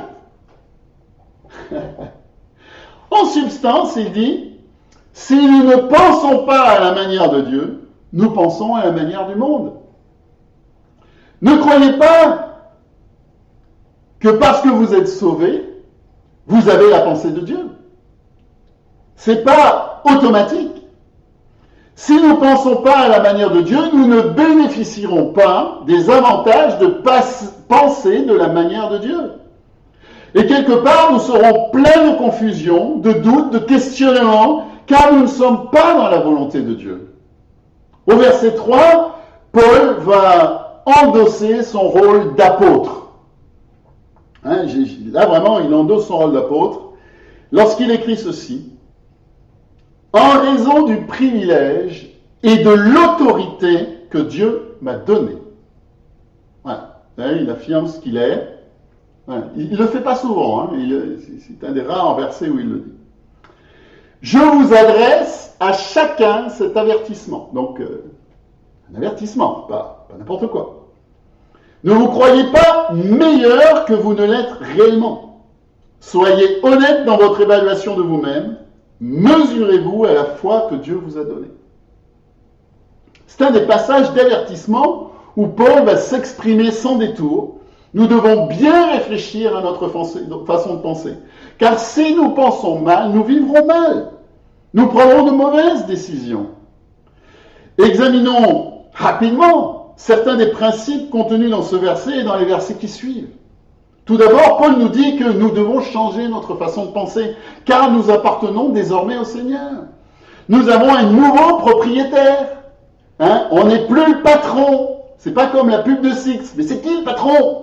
En substance, il dit, si nous ne pensons pas à la manière de Dieu, nous pensons à la manière du monde. Ne croyez pas que parce que vous êtes sauvés, vous avez la pensée de Dieu. C'est pas automatique. Si nous ne pensons pas à la manière de Dieu, nous ne bénéficierons pas des avantages de penser de la manière de Dieu. Et quelque part, nous serons pleins de confusion, de doutes, de questionnements, car nous ne sommes pas dans la volonté de Dieu. Au verset trois, Paul va endosser son rôle d'apôtre. Hein, là, vraiment, il endosse son rôle d'apôtre lorsqu'il écrit ceci. En raison du privilège et de l'autorité que Dieu m'a donnée. Voilà. Il affirme ce qu'il est. Voilà. Il ne le fait pas souvent, hein, mais c'est un des rares versets où il le dit. Je vous adresse à chacun cet avertissement. Donc, euh, un avertissement, pas, pas n'importe quoi. Ne vous croyez pas meilleur que vous ne l'êtes réellement. Soyez honnête dans votre évaluation de vous-même. Mesurez-vous à la foi que Dieu vous a donnée. C'est un des passages d'avertissement où Paul va s'exprimer sans détour. Nous devons bien réfléchir à notre façon de penser. Car si nous pensons mal, nous vivrons mal. Nous prendrons de mauvaises décisions. Examinons rapidement certains des principes contenus dans ce verset et dans les versets qui suivent. Tout d'abord, Paul nous dit que nous devons changer notre façon de penser, car nous appartenons désormais au Seigneur. Nous avons un nouveau propriétaire. Hein? On n'est plus le patron. C'est pas comme la pub de Six, mais c'est qui le patron?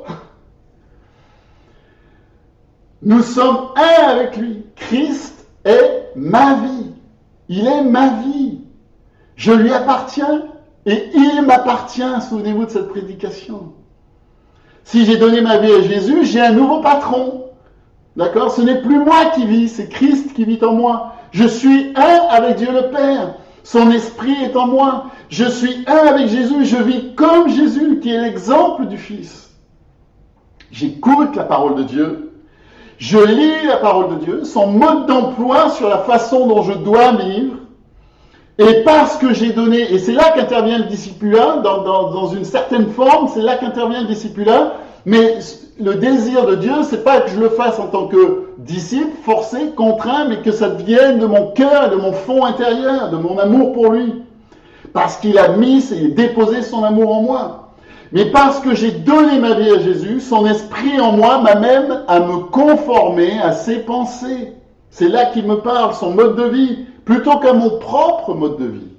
Nous sommes un avec lui. Christ est ma vie. Il est ma vie. Je lui appartiens et il m'appartient. Souvenez-vous de cette prédication. Si j'ai donné ma vie à Jésus, j'ai un nouveau patron. D'accord? Ce n'est plus moi qui vis, c'est Christ qui vit en moi. Je suis un avec Dieu le Père. Son esprit est en moi. Je suis un avec Jésus. Je vis comme Jésus, qui est l'exemple du Fils. J'écoute la parole de Dieu. Je lis la parole de Dieu, son mode d'emploi sur la façon dont je dois vivre. Et parce que j'ai donné, et c'est là qu'intervient le discipulat, dans, dans, dans une certaine forme, c'est là qu'intervient le discipulat, mais le désir de Dieu, c'est pas que je le fasse en tant que disciple, forcé, contraint, mais que ça vienne de mon cœur, de mon fond intérieur, de mon amour pour lui. Parce qu'il a mis et déposé son amour en moi. Mais parce que j'ai donné ma vie à Jésus, son esprit en moi m'amène à me conformer à ses pensées. C'est là qu'il me parle, son mode de vie, plutôt qu'à mon propre mode de vie.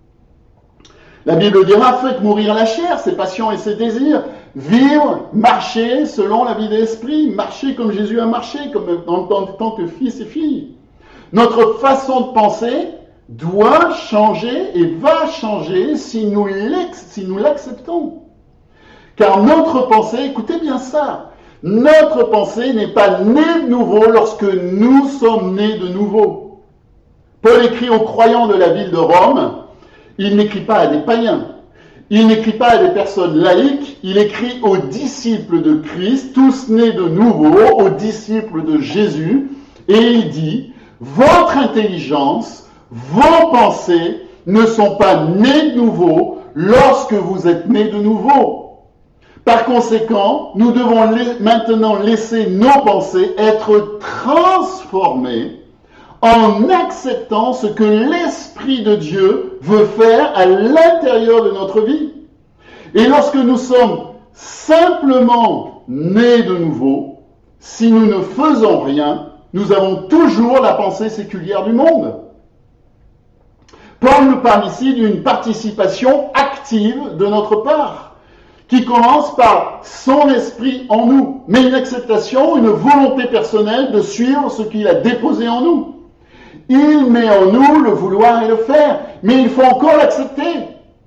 La Bible dira, faites mourir la chair, ses passions et ses désirs, vivre, marcher selon la vie de l'esprit, marcher comme Jésus a marché, comme en tant que fils et fille. Notre façon de penser doit changer et va changer si nous si nous l'acceptons. Car notre pensée, écoutez bien ça, notre pensée n'est pas née de nouveau lorsque nous sommes nés de nouveau. Paul écrit aux croyants de la ville de Rome, il n'écrit pas à des païens, il n'écrit pas à des personnes laïques, il écrit aux disciples de Christ, tous nés de nouveau, aux disciples de Jésus, et il dit, votre intelligence, vos pensées ne sont pas nées de nouveau lorsque vous êtes nés de nouveau. Par conséquent, nous devons maintenant laisser nos pensées être transformées en acceptant ce que l'Esprit de Dieu veut faire à l'intérieur de notre vie. Et lorsque nous sommes simplement nés de nouveau, si nous ne faisons rien, nous avons toujours la pensée séculière du monde. Paul nous parle ici d'une participation active de notre part, qui commence par son esprit en nous, mais une acceptation, une volonté personnelle de suivre ce qu'il a déposé en nous. Il met en nous le vouloir et le faire, mais il faut encore l'accepter.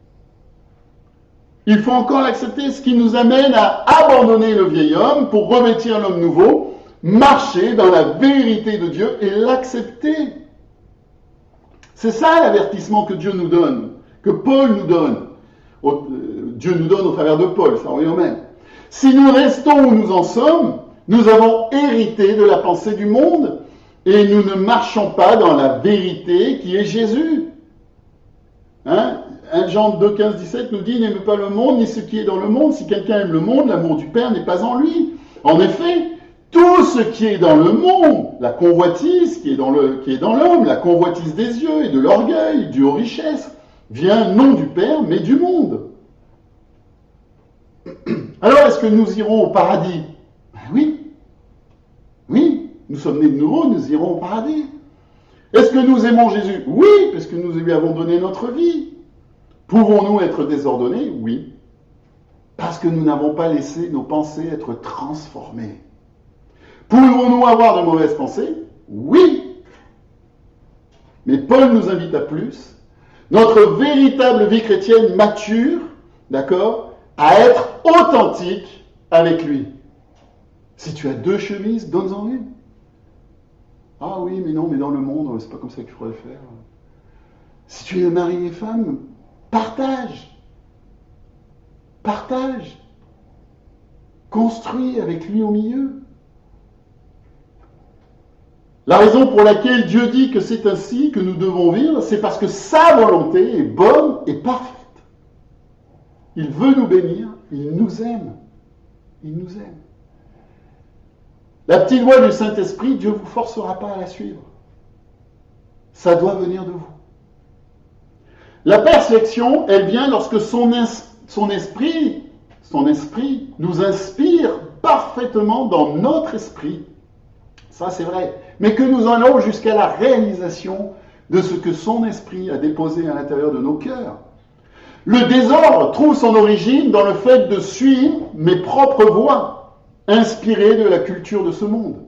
Il faut encore l'accepter, ce qui nous amène à abandonner le vieil homme pour revêtir l'homme nouveau, marcher dans la vérité de Dieu et l'accepter. C'est ça l'avertissement que Dieu nous donne, que Paul nous donne. Dieu nous donne au travers de Paul, ça revient au même. Si nous restons où nous en sommes, nous avons hérité de la pensée du monde et nous ne marchons pas dans la vérité qui est Jésus. Hein? un Jean deux, quinze, dix-sept nous dit « N'aime pas le monde ni ce qui est dans le monde. Si quelqu'un aime le monde, l'amour du Père n'est pas en lui. » En effet, tout ce qui est dans le monde, la convoitise qui est dans le, qui est dans l'homme, la convoitise des yeux et de l'orgueil, due aux richesses, vient non du Père, mais du monde. Alors, est-ce que nous irons au paradis? Ben oui. Oui, nous sommes nés de nouveau, nous irons au paradis. Est-ce que nous aimons Jésus? Oui, parce que nous lui avons donné notre vie. Pouvons-nous être désordonnés? Oui. Parce que nous n'avons pas laissé nos pensées être transformées. Pouvons-nous avoir de mauvaises pensées? Oui. Mais Paul nous invite à plus. Notre véritable vie chrétienne mature, d'accord, à être authentique avec lui. Si tu as deux chemises, donne-en une. Ah oui, mais non, mais dans le monde, c'est pas comme ça qu'il faudrait le faire. Si tu es mari et femme, partage. Partage. Construis avec lui au milieu. La raison pour laquelle Dieu dit que c'est ainsi que nous devons vivre, c'est parce que sa volonté est bonne et parfaite. Il veut nous bénir, il nous aime. Il nous aime. La petite voix du Saint-Esprit, Dieu ne vous forcera pas à la suivre. Ça doit venir de vous. La perfection, elle vient lorsque son, son esprit, son esprit nous inspire parfaitement dans notre esprit. Ça, c'est vrai. Mais que nous allons jusqu'à la réalisation de ce que son esprit a déposé à l'intérieur de nos cœurs. Le désordre trouve son origine dans le fait de suivre mes propres voies, inspirées de la culture de ce monde.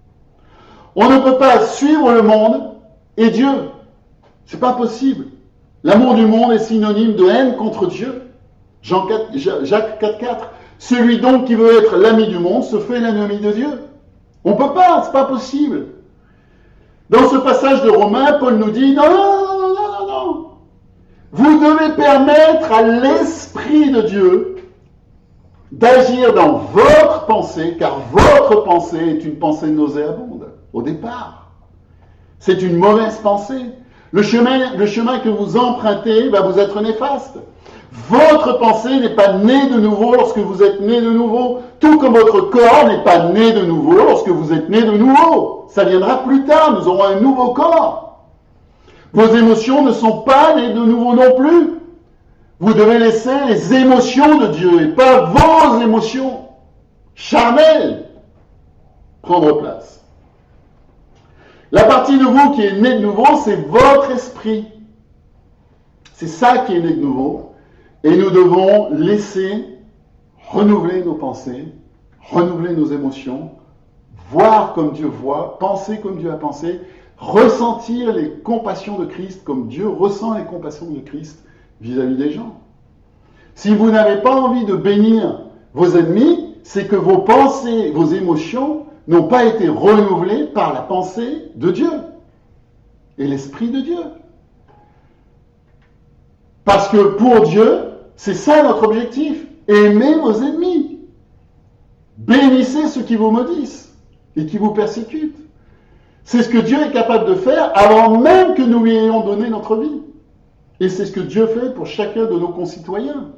On ne peut pas suivre le monde et Dieu. C'est pas possible. L'amour du monde est synonyme de haine contre Dieu. Jean quatre, Jacques quatre quatre. Celui donc qui veut être l'ami du monde se fait l'ennemi de Dieu. On ne peut pas, c'est pas possible. Dans ce passage de Romains, Paul nous dit, non, non, non, non, non, non. Vous devez permettre à l'Esprit de Dieu d'agir dans votre pensée, car votre pensée est une pensée nauséabonde, au départ. C'est une mauvaise pensée. Le chemin, le chemin que vous empruntez va vous être néfaste. Votre pensée n'est pas née de nouveau lorsque vous êtes né de nouveau, tout comme votre corps n'est pas né de nouveau lorsque vous êtes né de nouveau. Ça viendra plus tard, nous aurons un nouveau corps. Vos émotions ne sont pas nées de nouveau non plus. Vous devez laisser les émotions de Dieu et pas vos émotions charnelles prendre place. La partie de vous qui est née de nouveau, c'est votre esprit. C'est ça qui est né de nouveau. Et nous devons laisser renouveler nos pensées, renouveler nos émotions, voir comme Dieu voit, penser comme Dieu a pensé, ressentir les compassions de Christ comme Dieu ressent les compassions de Christ vis-à-vis des gens. Si vous n'avez pas envie de bénir vos ennemis, c'est que vos pensées, vos émotions n'ont pas été renouvelées par la pensée de Dieu et l'Esprit de Dieu. Parce que pour Dieu, c'est ça notre objectif. Aimez vos ennemis. Bénissez ceux qui vous maudissent et qui vous persécutent. C'est ce que Dieu est capable de faire avant même que nous lui ayons donné notre vie. Et c'est ce que Dieu fait pour chacun de nos concitoyens.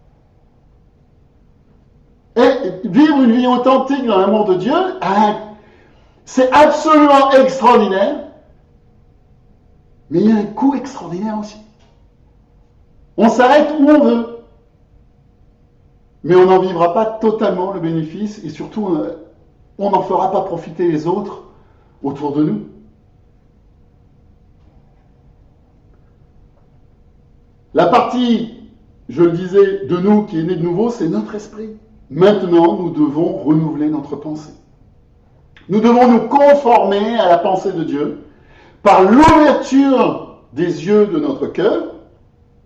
Et vivre une vie authentique dans l'amour de Dieu, c'est absolument extraordinaire. Mais il y a un coût extraordinaire aussi. On s'arrête où on veut. Mais on n'en vivra pas totalement le bénéfice et surtout, on n'en fera pas profiter les autres autour de nous. La partie, je le disais, de nous qui est née de nouveau, c'est notre esprit. Maintenant, nous devons renouveler notre pensée. Nous devons nous conformer à la pensée de Dieu par l'ouverture des yeux de notre cœur. D'accord ?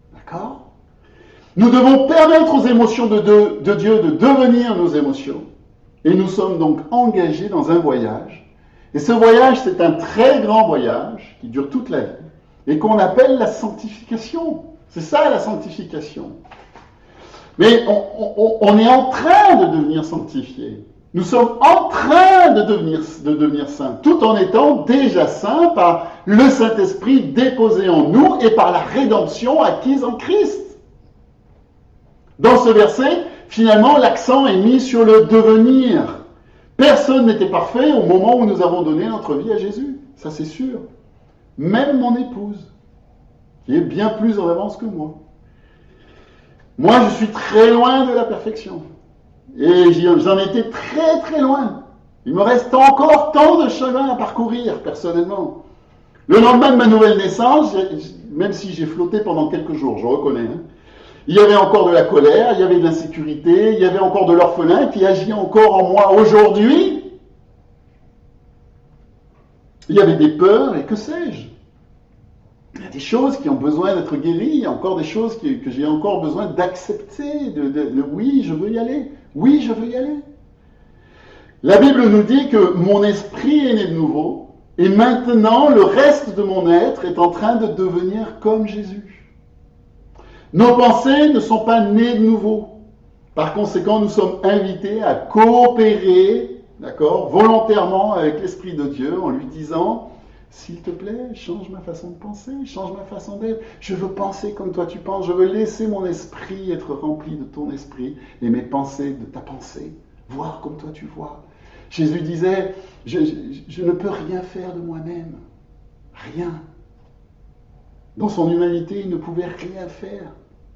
Nous devons permettre aux émotions de, de, de Dieu de devenir nos émotions. Et nous sommes donc engagés dans un voyage. Et ce voyage, c'est un très grand voyage qui dure toute la vie et qu'on appelle la sanctification. C'est ça la sanctification. Mais on, on, on est en train de devenir sanctifiés. Nous sommes en train de devenir, de devenir saints, tout en étant déjà saints par le Saint-Esprit déposé en nous et par la rédemption acquise en Christ. Dans ce verset, finalement, l'accent est mis sur le devenir. Personne n'était parfait au moment où nous avons donné notre vie à Jésus. Ça, c'est sûr. Même mon épouse, qui est bien plus en avance que moi. Moi, je suis très loin de la perfection. Et j'en étais très très loin. Il me reste encore tant de chemin à parcourir, personnellement. Le lendemain de ma nouvelle naissance, même si j'ai flotté pendant quelques jours, je reconnais, hein, il y avait encore de la colère, il y avait de l'insécurité, il y avait encore de l'orphelin qui agit encore en moi aujourd'hui. Il y avait des peurs et que sais-je. Il y a des choses qui ont besoin d'être guéries, il y a encore des choses qui, que j'ai encore besoin d'accepter, de, de, de oui, je veux y aller, oui, je veux y aller. La Bible nous dit que mon esprit est né de nouveau, et maintenant le reste de mon être est en train de devenir comme Jésus. Nos pensées ne sont pas nées de nouveau. Par conséquent, nous sommes invités à coopérer, d'accord, volontairement avec l'Esprit de Dieu en lui disant « S'il te plaît, change ma façon de penser, change ma façon d'être. Je veux penser comme toi tu penses. Je veux laisser mon esprit être rempli de ton esprit et mes pensées de ta pensée. Voir comme toi tu vois. » Jésus disait je, je, je ne peux rien faire de moi-même. Rien. Dans son humanité, il ne pouvait rien faire.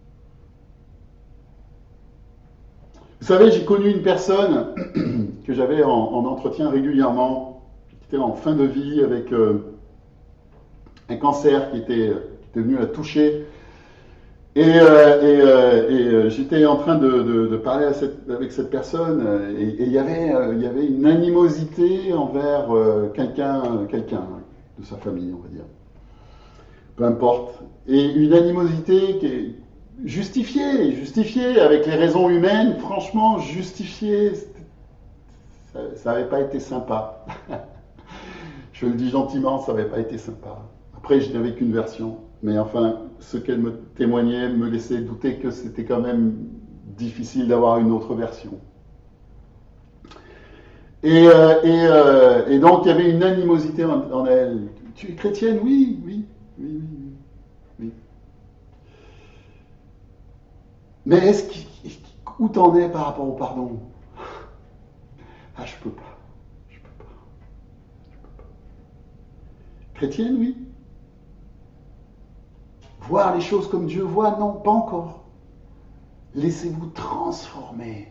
Vous savez, j'ai connu une personne que j'avais en, en entretien régulièrement, qui était en fin de vie avec euh, un cancer qui était, qui était venu la toucher. Et, euh, et, euh, et euh, j'étais en train de, de, de parler à cette, avec cette personne et, et il, y avait, euh, il y avait une animosité envers euh, quelqu'un, quelqu'un de sa famille, on va dire. peu importe, et une animosité qui est justifiée, justifiée avec les raisons humaines, franchement justifiée. Ça n'avait pas été sympa. Je le dis gentiment, ça n'avait pas été sympa. Après, je n'avais qu'une version. Mais enfin, ce qu'elle me témoignait me laissait douter que c'était quand même difficile d'avoir une autre version. Et, euh, et, euh, et donc, il y avait une animosité en, en elle. Tu es chrétienne? Oui, oui, oui, oui, oui. oui. Mais est-ce qu'il, où t'en es par rapport au pardon? Ah, je peux pas. Je peux pas. Je peux pas. Chrétienne, oui. Voir les choses comme Dieu voit, non, pas encore. Laissez-vous transformer.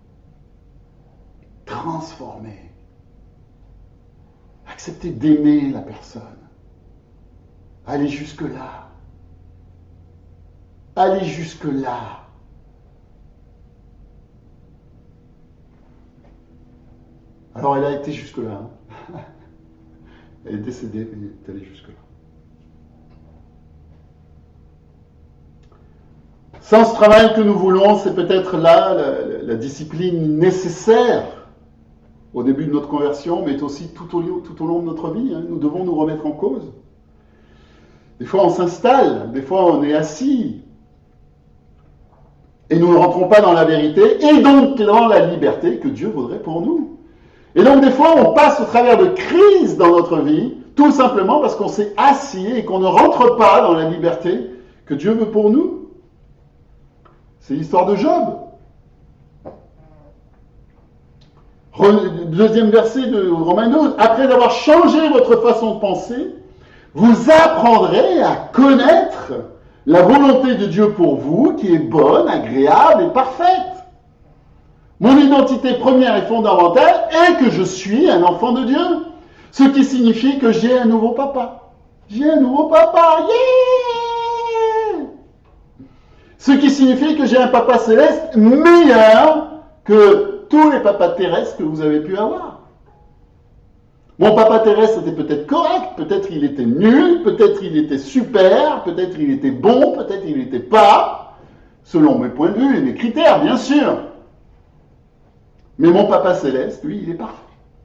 Transformer. Acceptez d'aimer la personne. Allez jusque-là. Allez jusque-là. Alors elle a été jusque-là. Hein. Elle est décédée, elle est allée jusque-là. Sans ce travail que nous voulons, c'est peut-être là la, la discipline nécessaire au début de notre conversion, mais aussi tout au, tout au long de notre vie. Hein. Nous devons nous remettre en cause. Des fois on s'installe, des fois on est assis, et nous ne rentrons pas dans la vérité, et donc dans la liberté que Dieu voudrait pour nous. Et donc des fois on passe au travers de crises dans notre vie, tout simplement parce qu'on s'est assis et qu'on ne rentre pas dans la liberté que Dieu veut pour nous. C'est l'histoire de Job. Deuxième verset de Romains douze. Après avoir changé votre façon de penser, vous apprendrez à connaître la volonté de Dieu pour vous, qui est bonne, agréable et parfaite. Mon identité première et fondamentale est que je suis un enfant de Dieu. Ce qui signifie que j'ai un nouveau papa. J'ai un nouveau papa. Yeah! Ce qui signifie que j'ai un papa céleste meilleur que tous les papas terrestres que vous avez pu avoir. Mon papa terrestre était peut-être correct, peut-être il était nul, peut-être il était super, peut-être il était bon, peut-être il n'était pas, selon mes points de vue et mes critères, bien sûr. Mais mon papa céleste, lui, il est parfait.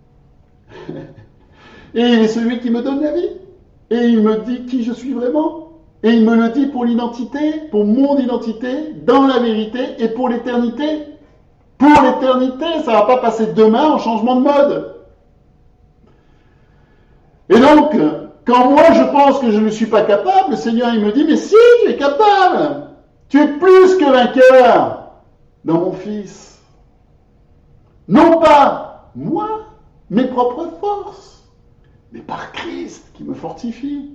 Et il est celui qui me donne la vie. Et il me dit qui je suis vraiment. Et il me le dit pour l'identité, pour mon identité, dans la vérité et pour l'éternité. Pour l'éternité, ça ne va pas passer demain en changement de mode. Et donc, quand moi je pense que je ne suis pas capable, le Seigneur il me dit, mais si, tu es capable. Tu es plus que vainqueur dans mon Fils. Non pas moi, mes propres forces, mais par Christ qui me fortifie.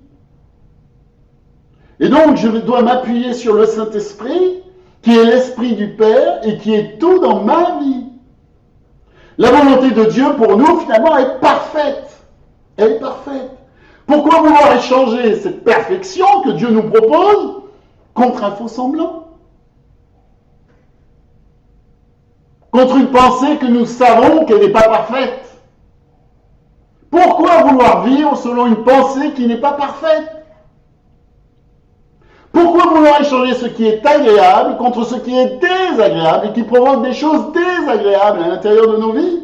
Et donc, je dois m'appuyer sur le Saint-Esprit, qui est l'Esprit du Père et qui est tout dans ma vie. La volonté de Dieu pour nous, finalement, est parfaite. Elle est parfaite. Pourquoi vouloir échanger cette perfection que Dieu nous propose contre un faux semblant? Contre une pensée que nous savons qu'elle n'est pas parfaite? Pourquoi vouloir vivre selon une pensée qui n'est pas parfaite? Pourquoi vouloir échanger ce qui est agréable contre ce qui est désagréable et qui provoque des choses désagréables à l'intérieur de nos vies?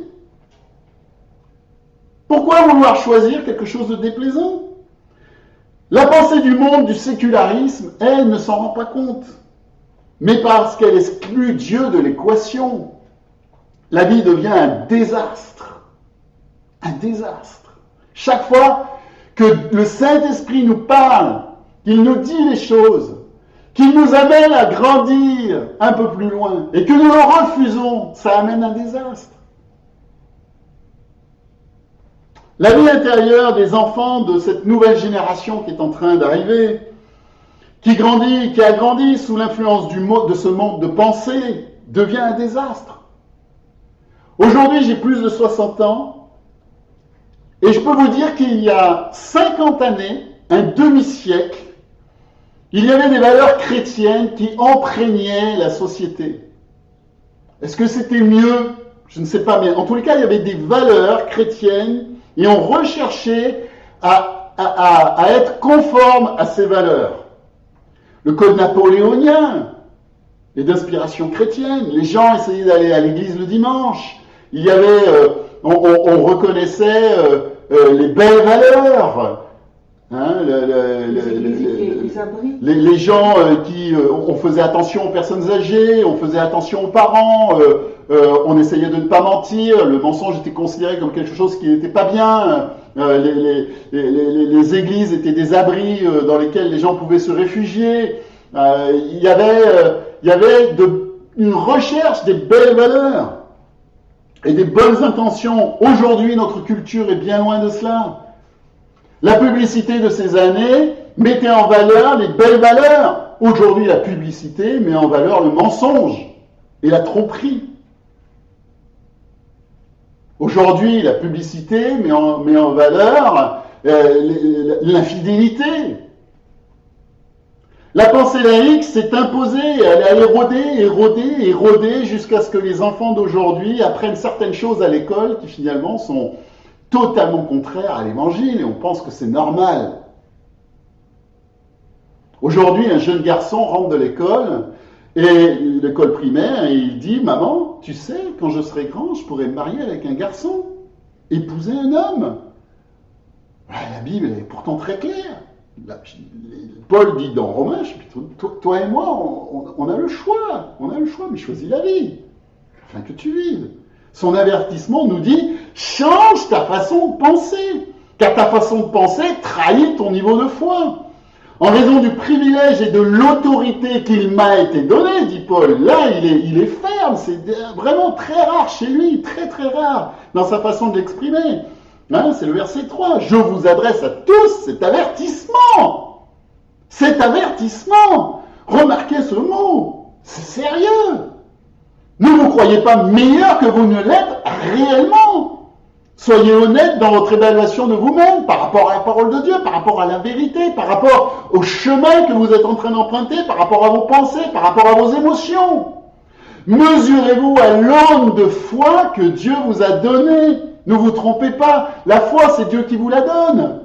Pourquoi vouloir choisir quelque chose de déplaisant? La pensée du monde, du sécularisme, elle ne s'en rend pas compte. Mais parce qu'elle exclut Dieu de l'équation, la vie devient un désastre. Un désastre. Chaque fois que le Saint-Esprit nous parle, qu'il nous dit les choses, qu'il nous amène à grandir un peu plus loin, et que nous le refusons, ça amène un désastre. La vie intérieure des enfants de cette nouvelle génération qui est en train d'arriver, qui grandit, qui a grandi sous l'influence du mode, de ce monde de pensée, devient un désastre. Aujourd'hui, j'ai plus de soixante ans, et je peux vous dire qu'il y a cinquante années, un demi-siècle, il y avait des valeurs chrétiennes qui imprégnaient la société. Est-ce que c'était mieux? Je ne sais pas, mais en tous les cas, il y avait des valeurs chrétiennes et on recherchait à à, à, à être conforme à ces valeurs. Le code napoléonien est d'inspiration chrétienne. Les gens essayaient d'aller à l'église le dimanche. Il y avait, euh, on, on, on reconnaissait euh, euh, les belles valeurs. Hein, le, le, les, le, les, le, les abris. Les, les gens euh, qui, euh, on faisait attention aux personnes âgées, on faisait attention aux parents, euh, euh, on essayait de ne pas mentir, le mensonge était considéré comme quelque chose qui n'était pas bien, euh, les, les, les, les, les églises étaient des abris euh, dans lesquels les gens pouvaient se réfugier, euh, il y avait, euh, il y avait de, une recherche des belles valeurs et des bonnes intentions. Aujourd'hui, notre culture est bien loin de cela. La publicité de ces années mettait en valeur les belles valeurs. Aujourd'hui, la publicité met en valeur le mensonge et la tromperie. Aujourd'hui, la publicité met en, met en valeur euh, l'infidélité. La pensée laïque s'est imposée, elle a érodé, érodé, érodé, jusqu'à ce que les enfants d'aujourd'hui apprennent certaines choses à l'école qui finalement sont totalement contraires à l'évangile, et on pense que c'est normal. Aujourd'hui, un jeune garçon rentre de l'école, et l'école primaire, et il dit « Maman, tu sais, quand je serai grand, je pourrai me marier avec un garçon, épouser un homme. » La Bible est pourtant très claire. Paul dit dans Romains, toi, toi et moi, on, on a le choix, on a le choix, mais choisis la vie, afin que tu vives. Son avertissement nous dit, change ta façon de penser, car ta façon de penser trahit ton niveau de foi. En raison du privilège et de l'autorité qu'il m'a été donnée, dit Paul, là il est, il est ferme, c'est vraiment très rare chez lui, très très rare dans sa façon de l'exprimer. Hein, c'est le verset trois. Je vous adresse à tous cet avertissement. Cet avertissement. Remarquez ce mot. C'est sérieux. Ne vous croyez pas meilleur que vous ne l'êtes réellement. Soyez honnête dans votre évaluation de vous-même par rapport à la parole de Dieu, par rapport à la vérité, par rapport au chemin que vous êtes en train d'emprunter, par rapport à vos pensées, par rapport à vos émotions. Mesurez-vous à l'aune de foi que Dieu vous a donnée. Ne vous trompez pas, la foi, c'est Dieu qui vous la donne.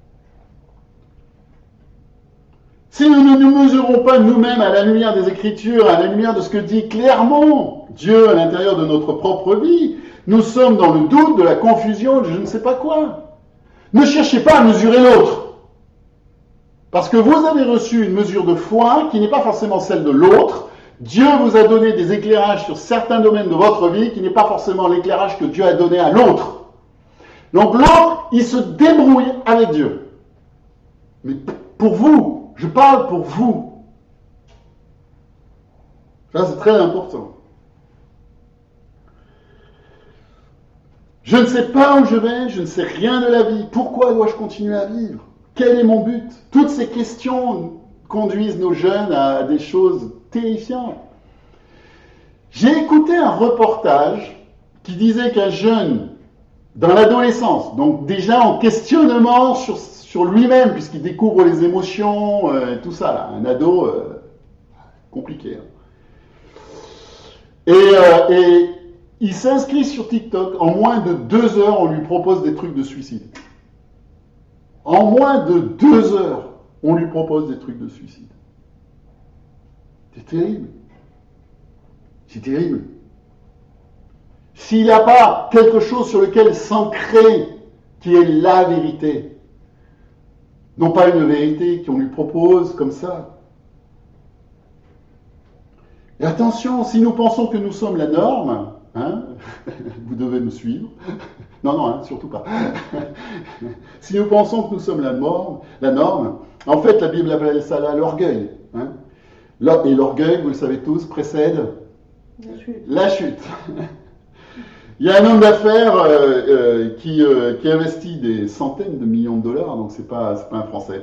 Si nous ne nous mesurons pas nous-mêmes à la lumière des Écritures, à la lumière de ce que dit clairement Dieu à l'intérieur de notre propre vie, nous sommes dans le doute, de la confusion, de je ne sais pas quoi. Ne cherchez pas à mesurer l'autre. Parce que vous avez reçu une mesure de foi qui n'est pas forcément celle de l'autre. Dieu vous a donné des éclairages sur certains domaines de votre vie qui n'est pas forcément l'éclairage que Dieu a donné à l'autre. Donc l'autre, il se débrouille avec Dieu. Mais pour vous, je parle pour vous. Ça, c'est très important. Je ne sais pas où je vais, je ne sais rien de la vie. Pourquoi dois-je continuer à vivre? Quel est mon but? Toutes ces questions conduisent nos jeunes à des choses terrifiantes. J'ai écouté un reportage qui disait qu'un jeune, dans l'adolescence, donc déjà en questionnement sur, sur lui-même, puisqu'il découvre les émotions, euh, tout ça, là, un ado euh, compliqué. Hein. Et, euh, et il s'inscrit sur TikTok, en moins de deux heures, on lui propose des trucs de suicide. En moins de deux heures, on lui propose des trucs de suicide. C'est terrible. C'est terrible. S'il n'y a pas quelque chose sur lequel s'ancrer, qui est la vérité, non pas une vérité qu'on lui propose comme ça. Et attention, si nous pensons que nous sommes la norme, hein, vous devez me suivre. Non, non, hein, surtout pas. Si nous pensons que nous sommes la norme, la norme, en fait, la Bible appelle ça là l'orgueil. Hein. Et l'orgueil, vous le savez tous, précède la chute. La chute. Il y a un homme d'affaires euh, euh, qui, euh, qui investit des centaines de millions de dollars, donc c'est pas, c'est pas un Français.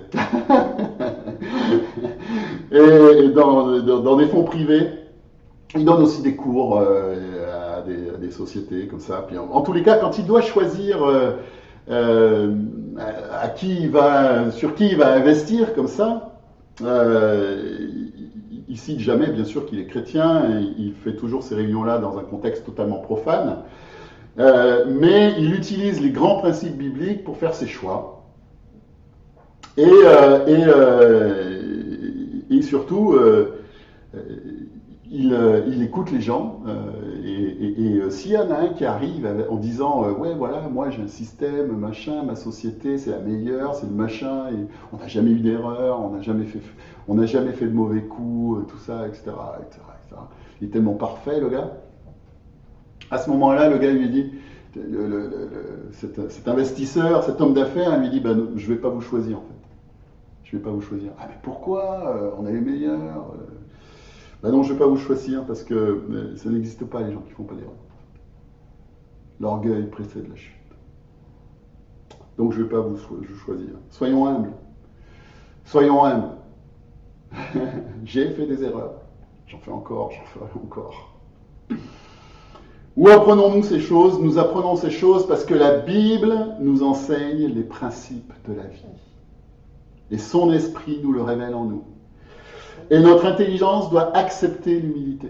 et, et dans, dans, dans des fonds privés, il donne aussi des cours euh, à, des, à des sociétés comme ça. Puis en, en tous les cas, quand il doit choisir euh, euh, à, à qui il va, sur qui il va investir comme ça, euh, il, il cite jamais, bien sûr, qu'il est chrétien. Et il fait toujours ces réunions-là dans un contexte totalement profane. Euh, mais il utilise les grands principes bibliques pour faire ses choix. Et, euh, et, euh, et surtout, euh, il, euh, il écoute les gens. Euh, et et, et euh, s'il y en a un qui arrive en disant euh, ouais, voilà, moi j'ai un système, machin, ma société c'est la meilleure, c'est le machin, et on n'a jamais eu d'erreur, on n'a jamais fait, on n'a jamais fait de mauvais coups, tout ça, et cetera, et cetera, et cetera. Il est tellement parfait, le gars. À ce moment-là, le gars lui dit, le, le, le, cet, cet investisseur, cet homme d'affaires, il lui dit, bah, je ne vais pas vous choisir en fait. Je ne vais pas vous choisir. Ah mais pourquoi? On est les meilleurs. Bah non, je ne vais pas vous choisir parce que ça n'existe pas les gens qui ne font pas d'erreur. L'orgueil précède la chute. Donc je ne vais pas vous choisir. Soyons humbles. Soyons humbles. J'ai fait des erreurs. J'en fais encore, j'en ferai encore. Où apprenons-nous ces choses? Nous apprenons ces choses parce que la Bible nous enseigne les principes de la vie. Et son esprit nous le révèle en nous. Et notre intelligence doit accepter l'humilité.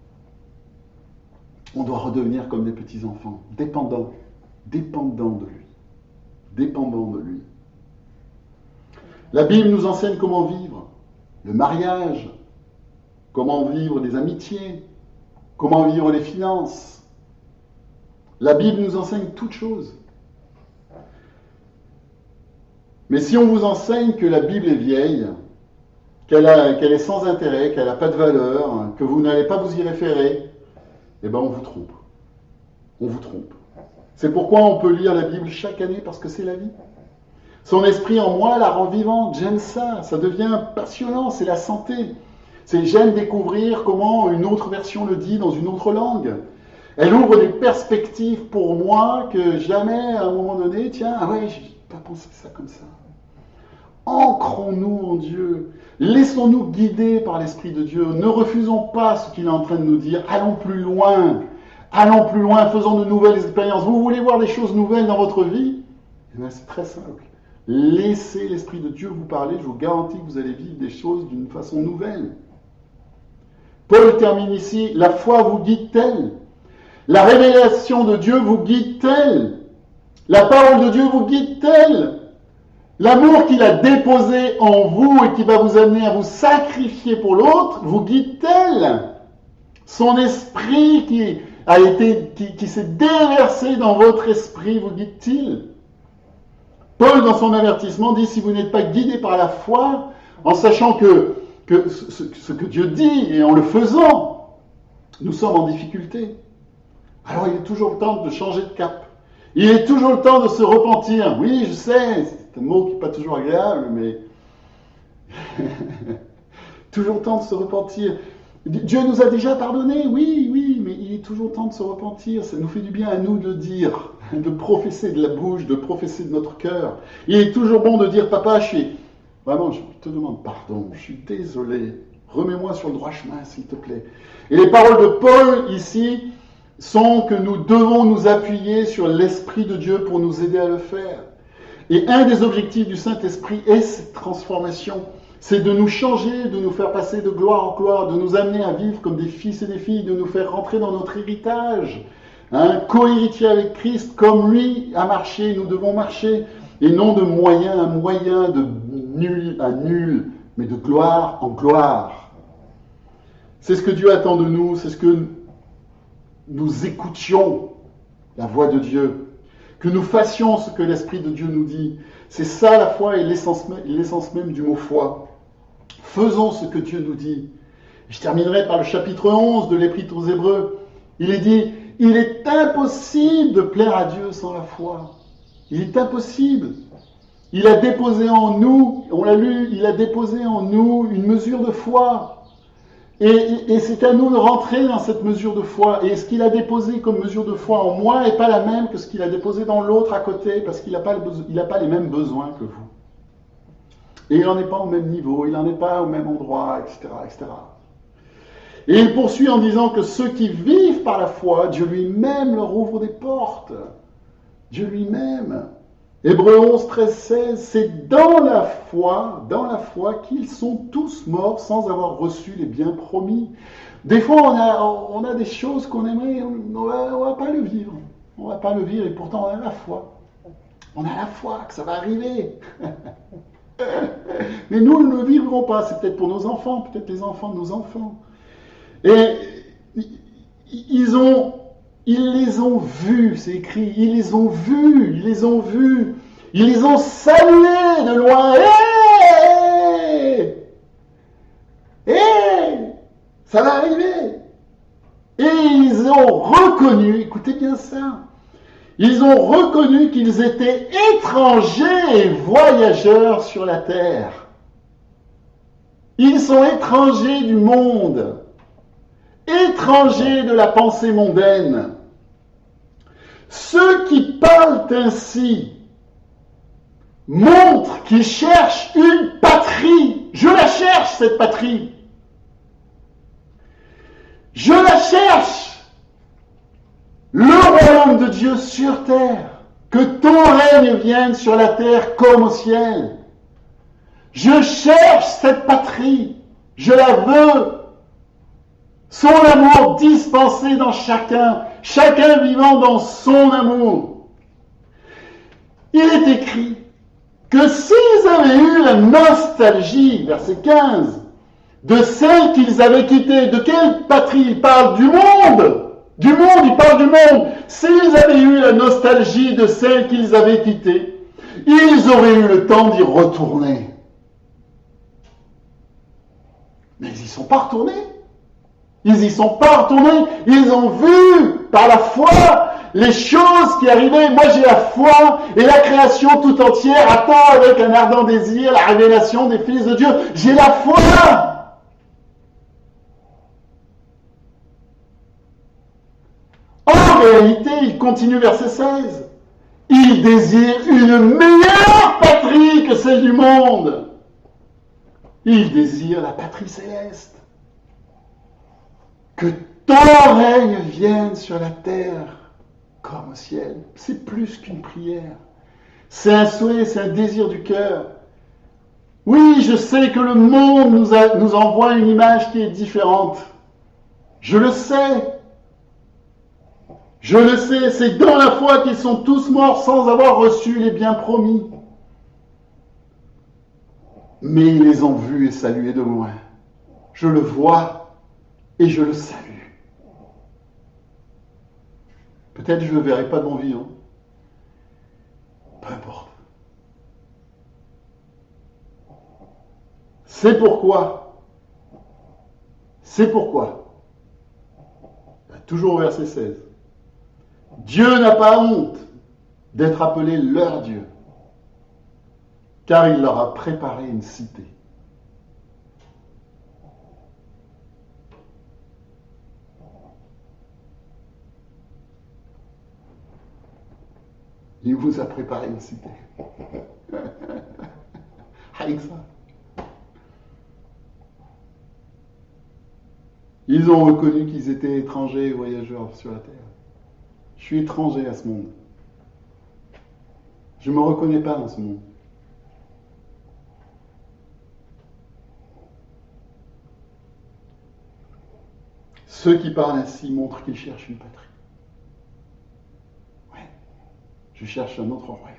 On doit redevenir comme des petits-enfants, dépendants, dépendants de lui. Dépendants de lui. La Bible nous enseigne comment vivre le mariage, comment vivre les amitiés, comment vivre les finances. La Bible nous enseigne toutes choses. Mais si on vous enseigne que la Bible est vieille, qu'elle, a, qu'elle est sans intérêt, qu'elle n'a pas de valeur, que vous n'allez pas vous y référer, eh bien on vous trompe. On vous trompe. C'est pourquoi on peut lire la Bible chaque année, parce que c'est la vie. Son esprit en moi la rend vivante, j'aime ça, ça devient passionnant, c'est la santé. C'est j'aime découvrir comment une autre version le dit dans une autre langue. Elle ouvre des perspectives pour moi que jamais à un moment donné, tiens, ah ouais, j'ai pas pensé ça comme ça. Ancrons-nous en Dieu, laissons-nous guider par l'Esprit de Dieu, ne refusons pas ce qu'il est en train de nous dire, allons plus loin, allons plus loin, faisons de nouvelles expériences. Vous voulez voir des choses nouvelles dans votre vie? Eh bien, c'est très simple. Laissez l'Esprit de Dieu vous parler, je vous garantis que vous allez vivre des choses d'une façon nouvelle. Paul termine ici, la foi vous guide-t-elle? La révélation de Dieu vous guide-t-elle? La parole de Dieu vous guide-t-elle? L'amour qu'il a déposé en vous et qui va vous amener à vous sacrifier pour l'autre, vous guide-t-elle? Son esprit qui a été, qui, qui s'est déversé dans votre esprit, vous guide-t-il? Paul, dans son avertissement, dit, si vous n'êtes pas guidé par la foi, en sachant que, que ce, ce que Dieu dit et en le faisant, nous sommes en difficulté. Alors il est toujours le temps de changer de cap. Il est toujours le temps de se repentir. Oui, je sais, c'est un mot qui n'est pas toujours agréable, mais toujours le temps de se repentir. Dieu nous a déjà pardonné, oui, oui, mais il est toujours temps de se repentir. Ça nous fait du bien à nous de le dire, de professer de la bouche, de professer de notre cœur. Il est toujours bon de dire, papa, je suis... Vraiment, je te demande pardon, je suis désolé. Remets-moi sur le droit chemin, s'il te plaît. Et les paroles de Paul, ici, sont que nous devons nous appuyer sur l'Esprit de Dieu pour nous aider à le faire. Et un des objectifs du Saint-Esprit est cette transformation. C'est de nous changer, de nous faire passer de gloire en gloire, de nous amener à vivre comme des fils et des filles, de nous faire rentrer dans notre héritage. Hein, co-héritier avec Christ, comme lui a marché, nous devons marcher. Et non de moyen à moyen, de nul à nul, mais de gloire en gloire. C'est ce que Dieu attend de nous, c'est ce que nous écoutions, la voix de Dieu, que nous fassions ce que l'Esprit de Dieu nous dit. C'est ça la foi et l'essence même, l'essence même du mot foi. Faisons ce que Dieu nous dit. Je terminerai par le chapitre onze de l'Épître aux Hébreux. Il est dit, il est impossible de plaire à Dieu sans la foi. Il est impossible. Il a déposé en nous, on l'a lu, il a déposé en nous une mesure de foi. Et, et, et c'est à nous de rentrer dans cette mesure de foi. Et ce qu'il a déposé comme mesure de foi en moi n'est pas la même que ce qu'il a déposé dans l'autre à côté, parce qu'il n'a pas, pas les mêmes besoins que vous. Et il n'en est pas au même niveau, il n'en est pas au même endroit, et cetera, et cetera. Et il poursuit en disant que ceux qui vivent par la foi, Dieu lui-même leur ouvre des portes. Dieu lui-même. Hébreux onze, treize, seize, c'est dans la foi, dans la foi qu'ils sont tous morts sans avoir reçu les biens promis. Des fois, on a, on a des choses qu'on aimerait, on ne va, va pas le vivre. On ne va pas le vivre et pourtant on a la foi. On a la foi que ça va arriver. Et nous, nous ne le vivrons pas. C'est peut-être pour nos enfants, peut-être les enfants de nos enfants. Et ils ont, ils les ont vus, c'est écrit, ils les ont vus, ils les ont vus, ils les ont salués de loin. Hé, hé, ça va arriver. Et ils ont reconnu, écoutez bien ça, ils ont reconnu qu'ils étaient étrangers et voyageurs sur la terre. Ils sont étrangers du monde, étrangers de la pensée mondaine. Ceux qui parlent ainsi montrent qu'ils cherchent une patrie. Je la cherche, cette patrie. Je la cherche. Le royaume de Dieu sur terre. Que ton règne vienne sur la terre comme au ciel. Je cherche cette patrie. Je la veux. Son amour dispensé dans chacun. Chacun vivant dans son amour. Il est écrit que s'ils avaient eu la nostalgie, verset quinze, de celle qu'ils avaient quittée, de quelle patrie il parle? Du monde. Du monde, il parle du monde. S'ils avaient eu la nostalgie de celle qu'ils avaient quittée, ils auraient eu le temps d'y retourner. Mais ils n'y sont pas retournés. Ils n'y sont pas retournés. Ils ont vu par la foi les choses qui arrivaient. Moi, j'ai la foi et la création tout entière attend avec un ardent désir la révélation des fils de Dieu. J'ai la foi. En réalité, il continue verset seize. Il désire une meilleure patrie que celle du monde. Il désire la patrie céleste. Que ton règne vienne sur la terre comme au ciel. C'est plus qu'une prière. C'est un souhait, c'est un désir du cœur. Oui, je sais que le monde nous, a, nous envoie une image qui est différente. Je le sais. Je le sais, c'est dans la foi qu'ils sont tous morts sans avoir reçu les biens promis. Mais ils les ont vus et salués de loin. Je le vois et je le salue. Peut-être je ne le verrai pas de mon vivant. Peu importe. C'est pourquoi, c'est pourquoi, toujours au verset seize, Dieu n'a pas honte d'être appelé leur Dieu, car il leur a préparé une cité. Il vous a préparé une cité. Avec ça. Ils ont reconnu qu'ils étaient étrangers et voyageurs sur la terre. Je suis étranger à ce monde. Je ne me reconnais pas dans ce monde. Ceux qui parlent ainsi montrent qu'ils cherchent une patrie. Ouais, je cherche un autre royaume.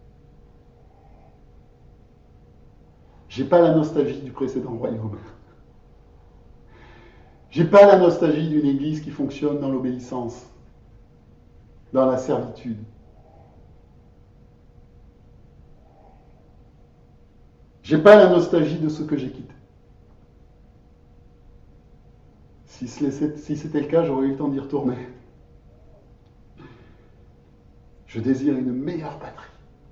J'ai pas la nostalgie du précédent royaume. J'ai pas la nostalgie d'une église qui fonctionne dans l'obéissance, dans la servitude. J'ai pas la nostalgie de ce que j'ai quitté. Si c'était le cas, j'aurais eu le temps d'y retourner. Je désire une meilleure patrie,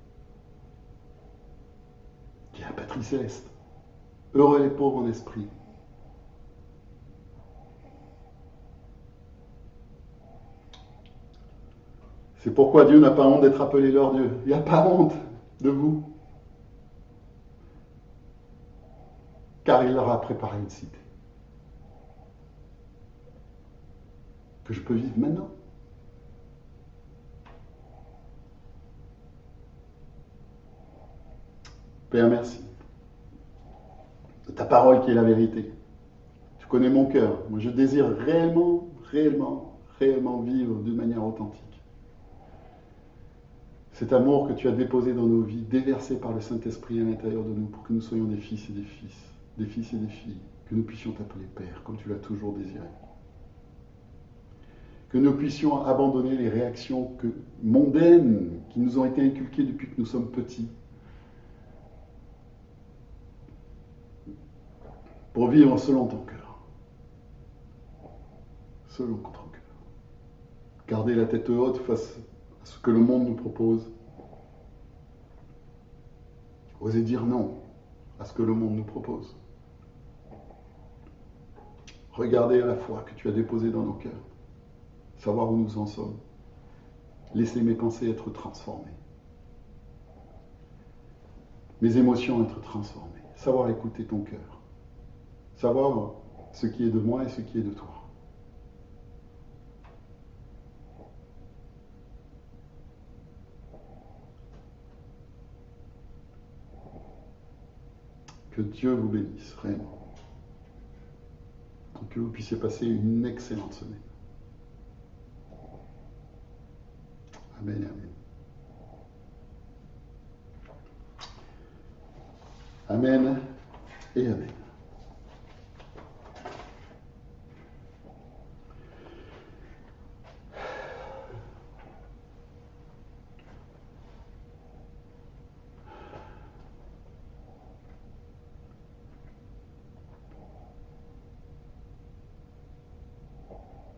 qui est la patrie céleste. Heureux les pauvres en esprit. C'est pourquoi Dieu n'a pas honte d'être appelé leur Dieu. Il n'y a pas honte de vous. Car il leur a préparé une cité. Que je peux vivre maintenant. Père, merci. De ta parole qui est la vérité. Tu connais mon cœur. Moi, je désire réellement, réellement, réellement vivre d'une manière authentique. cet amour que tu as déposé dans nos vies, déversé par le Saint-Esprit à l'intérieur de nous, pour que nous soyons des fils et des fils, des fils et des filles, que nous puissions t'appeler Père, comme tu l'as toujours désiré. Que nous puissions abandonner les réactions que, mondaines qui nous ont été inculquées depuis que nous sommes petits, pour vivre selon ton cœur. Selon ton cœur. Garder la tête haute face à ce que le monde nous propose. Oser dire non à ce que le monde nous propose. Regarder à la foi que tu as déposée dans nos cœurs. Savoir où nous en sommes. Laisser mes pensées être transformées. Mes émotions être transformées. Savoir écouter ton cœur. Savoir ce qui est de moi et ce qui est de toi. Que Dieu vous bénisse, vraiment. Que vous puissiez passer une excellente semaine. Amen, amen. Amen et amen.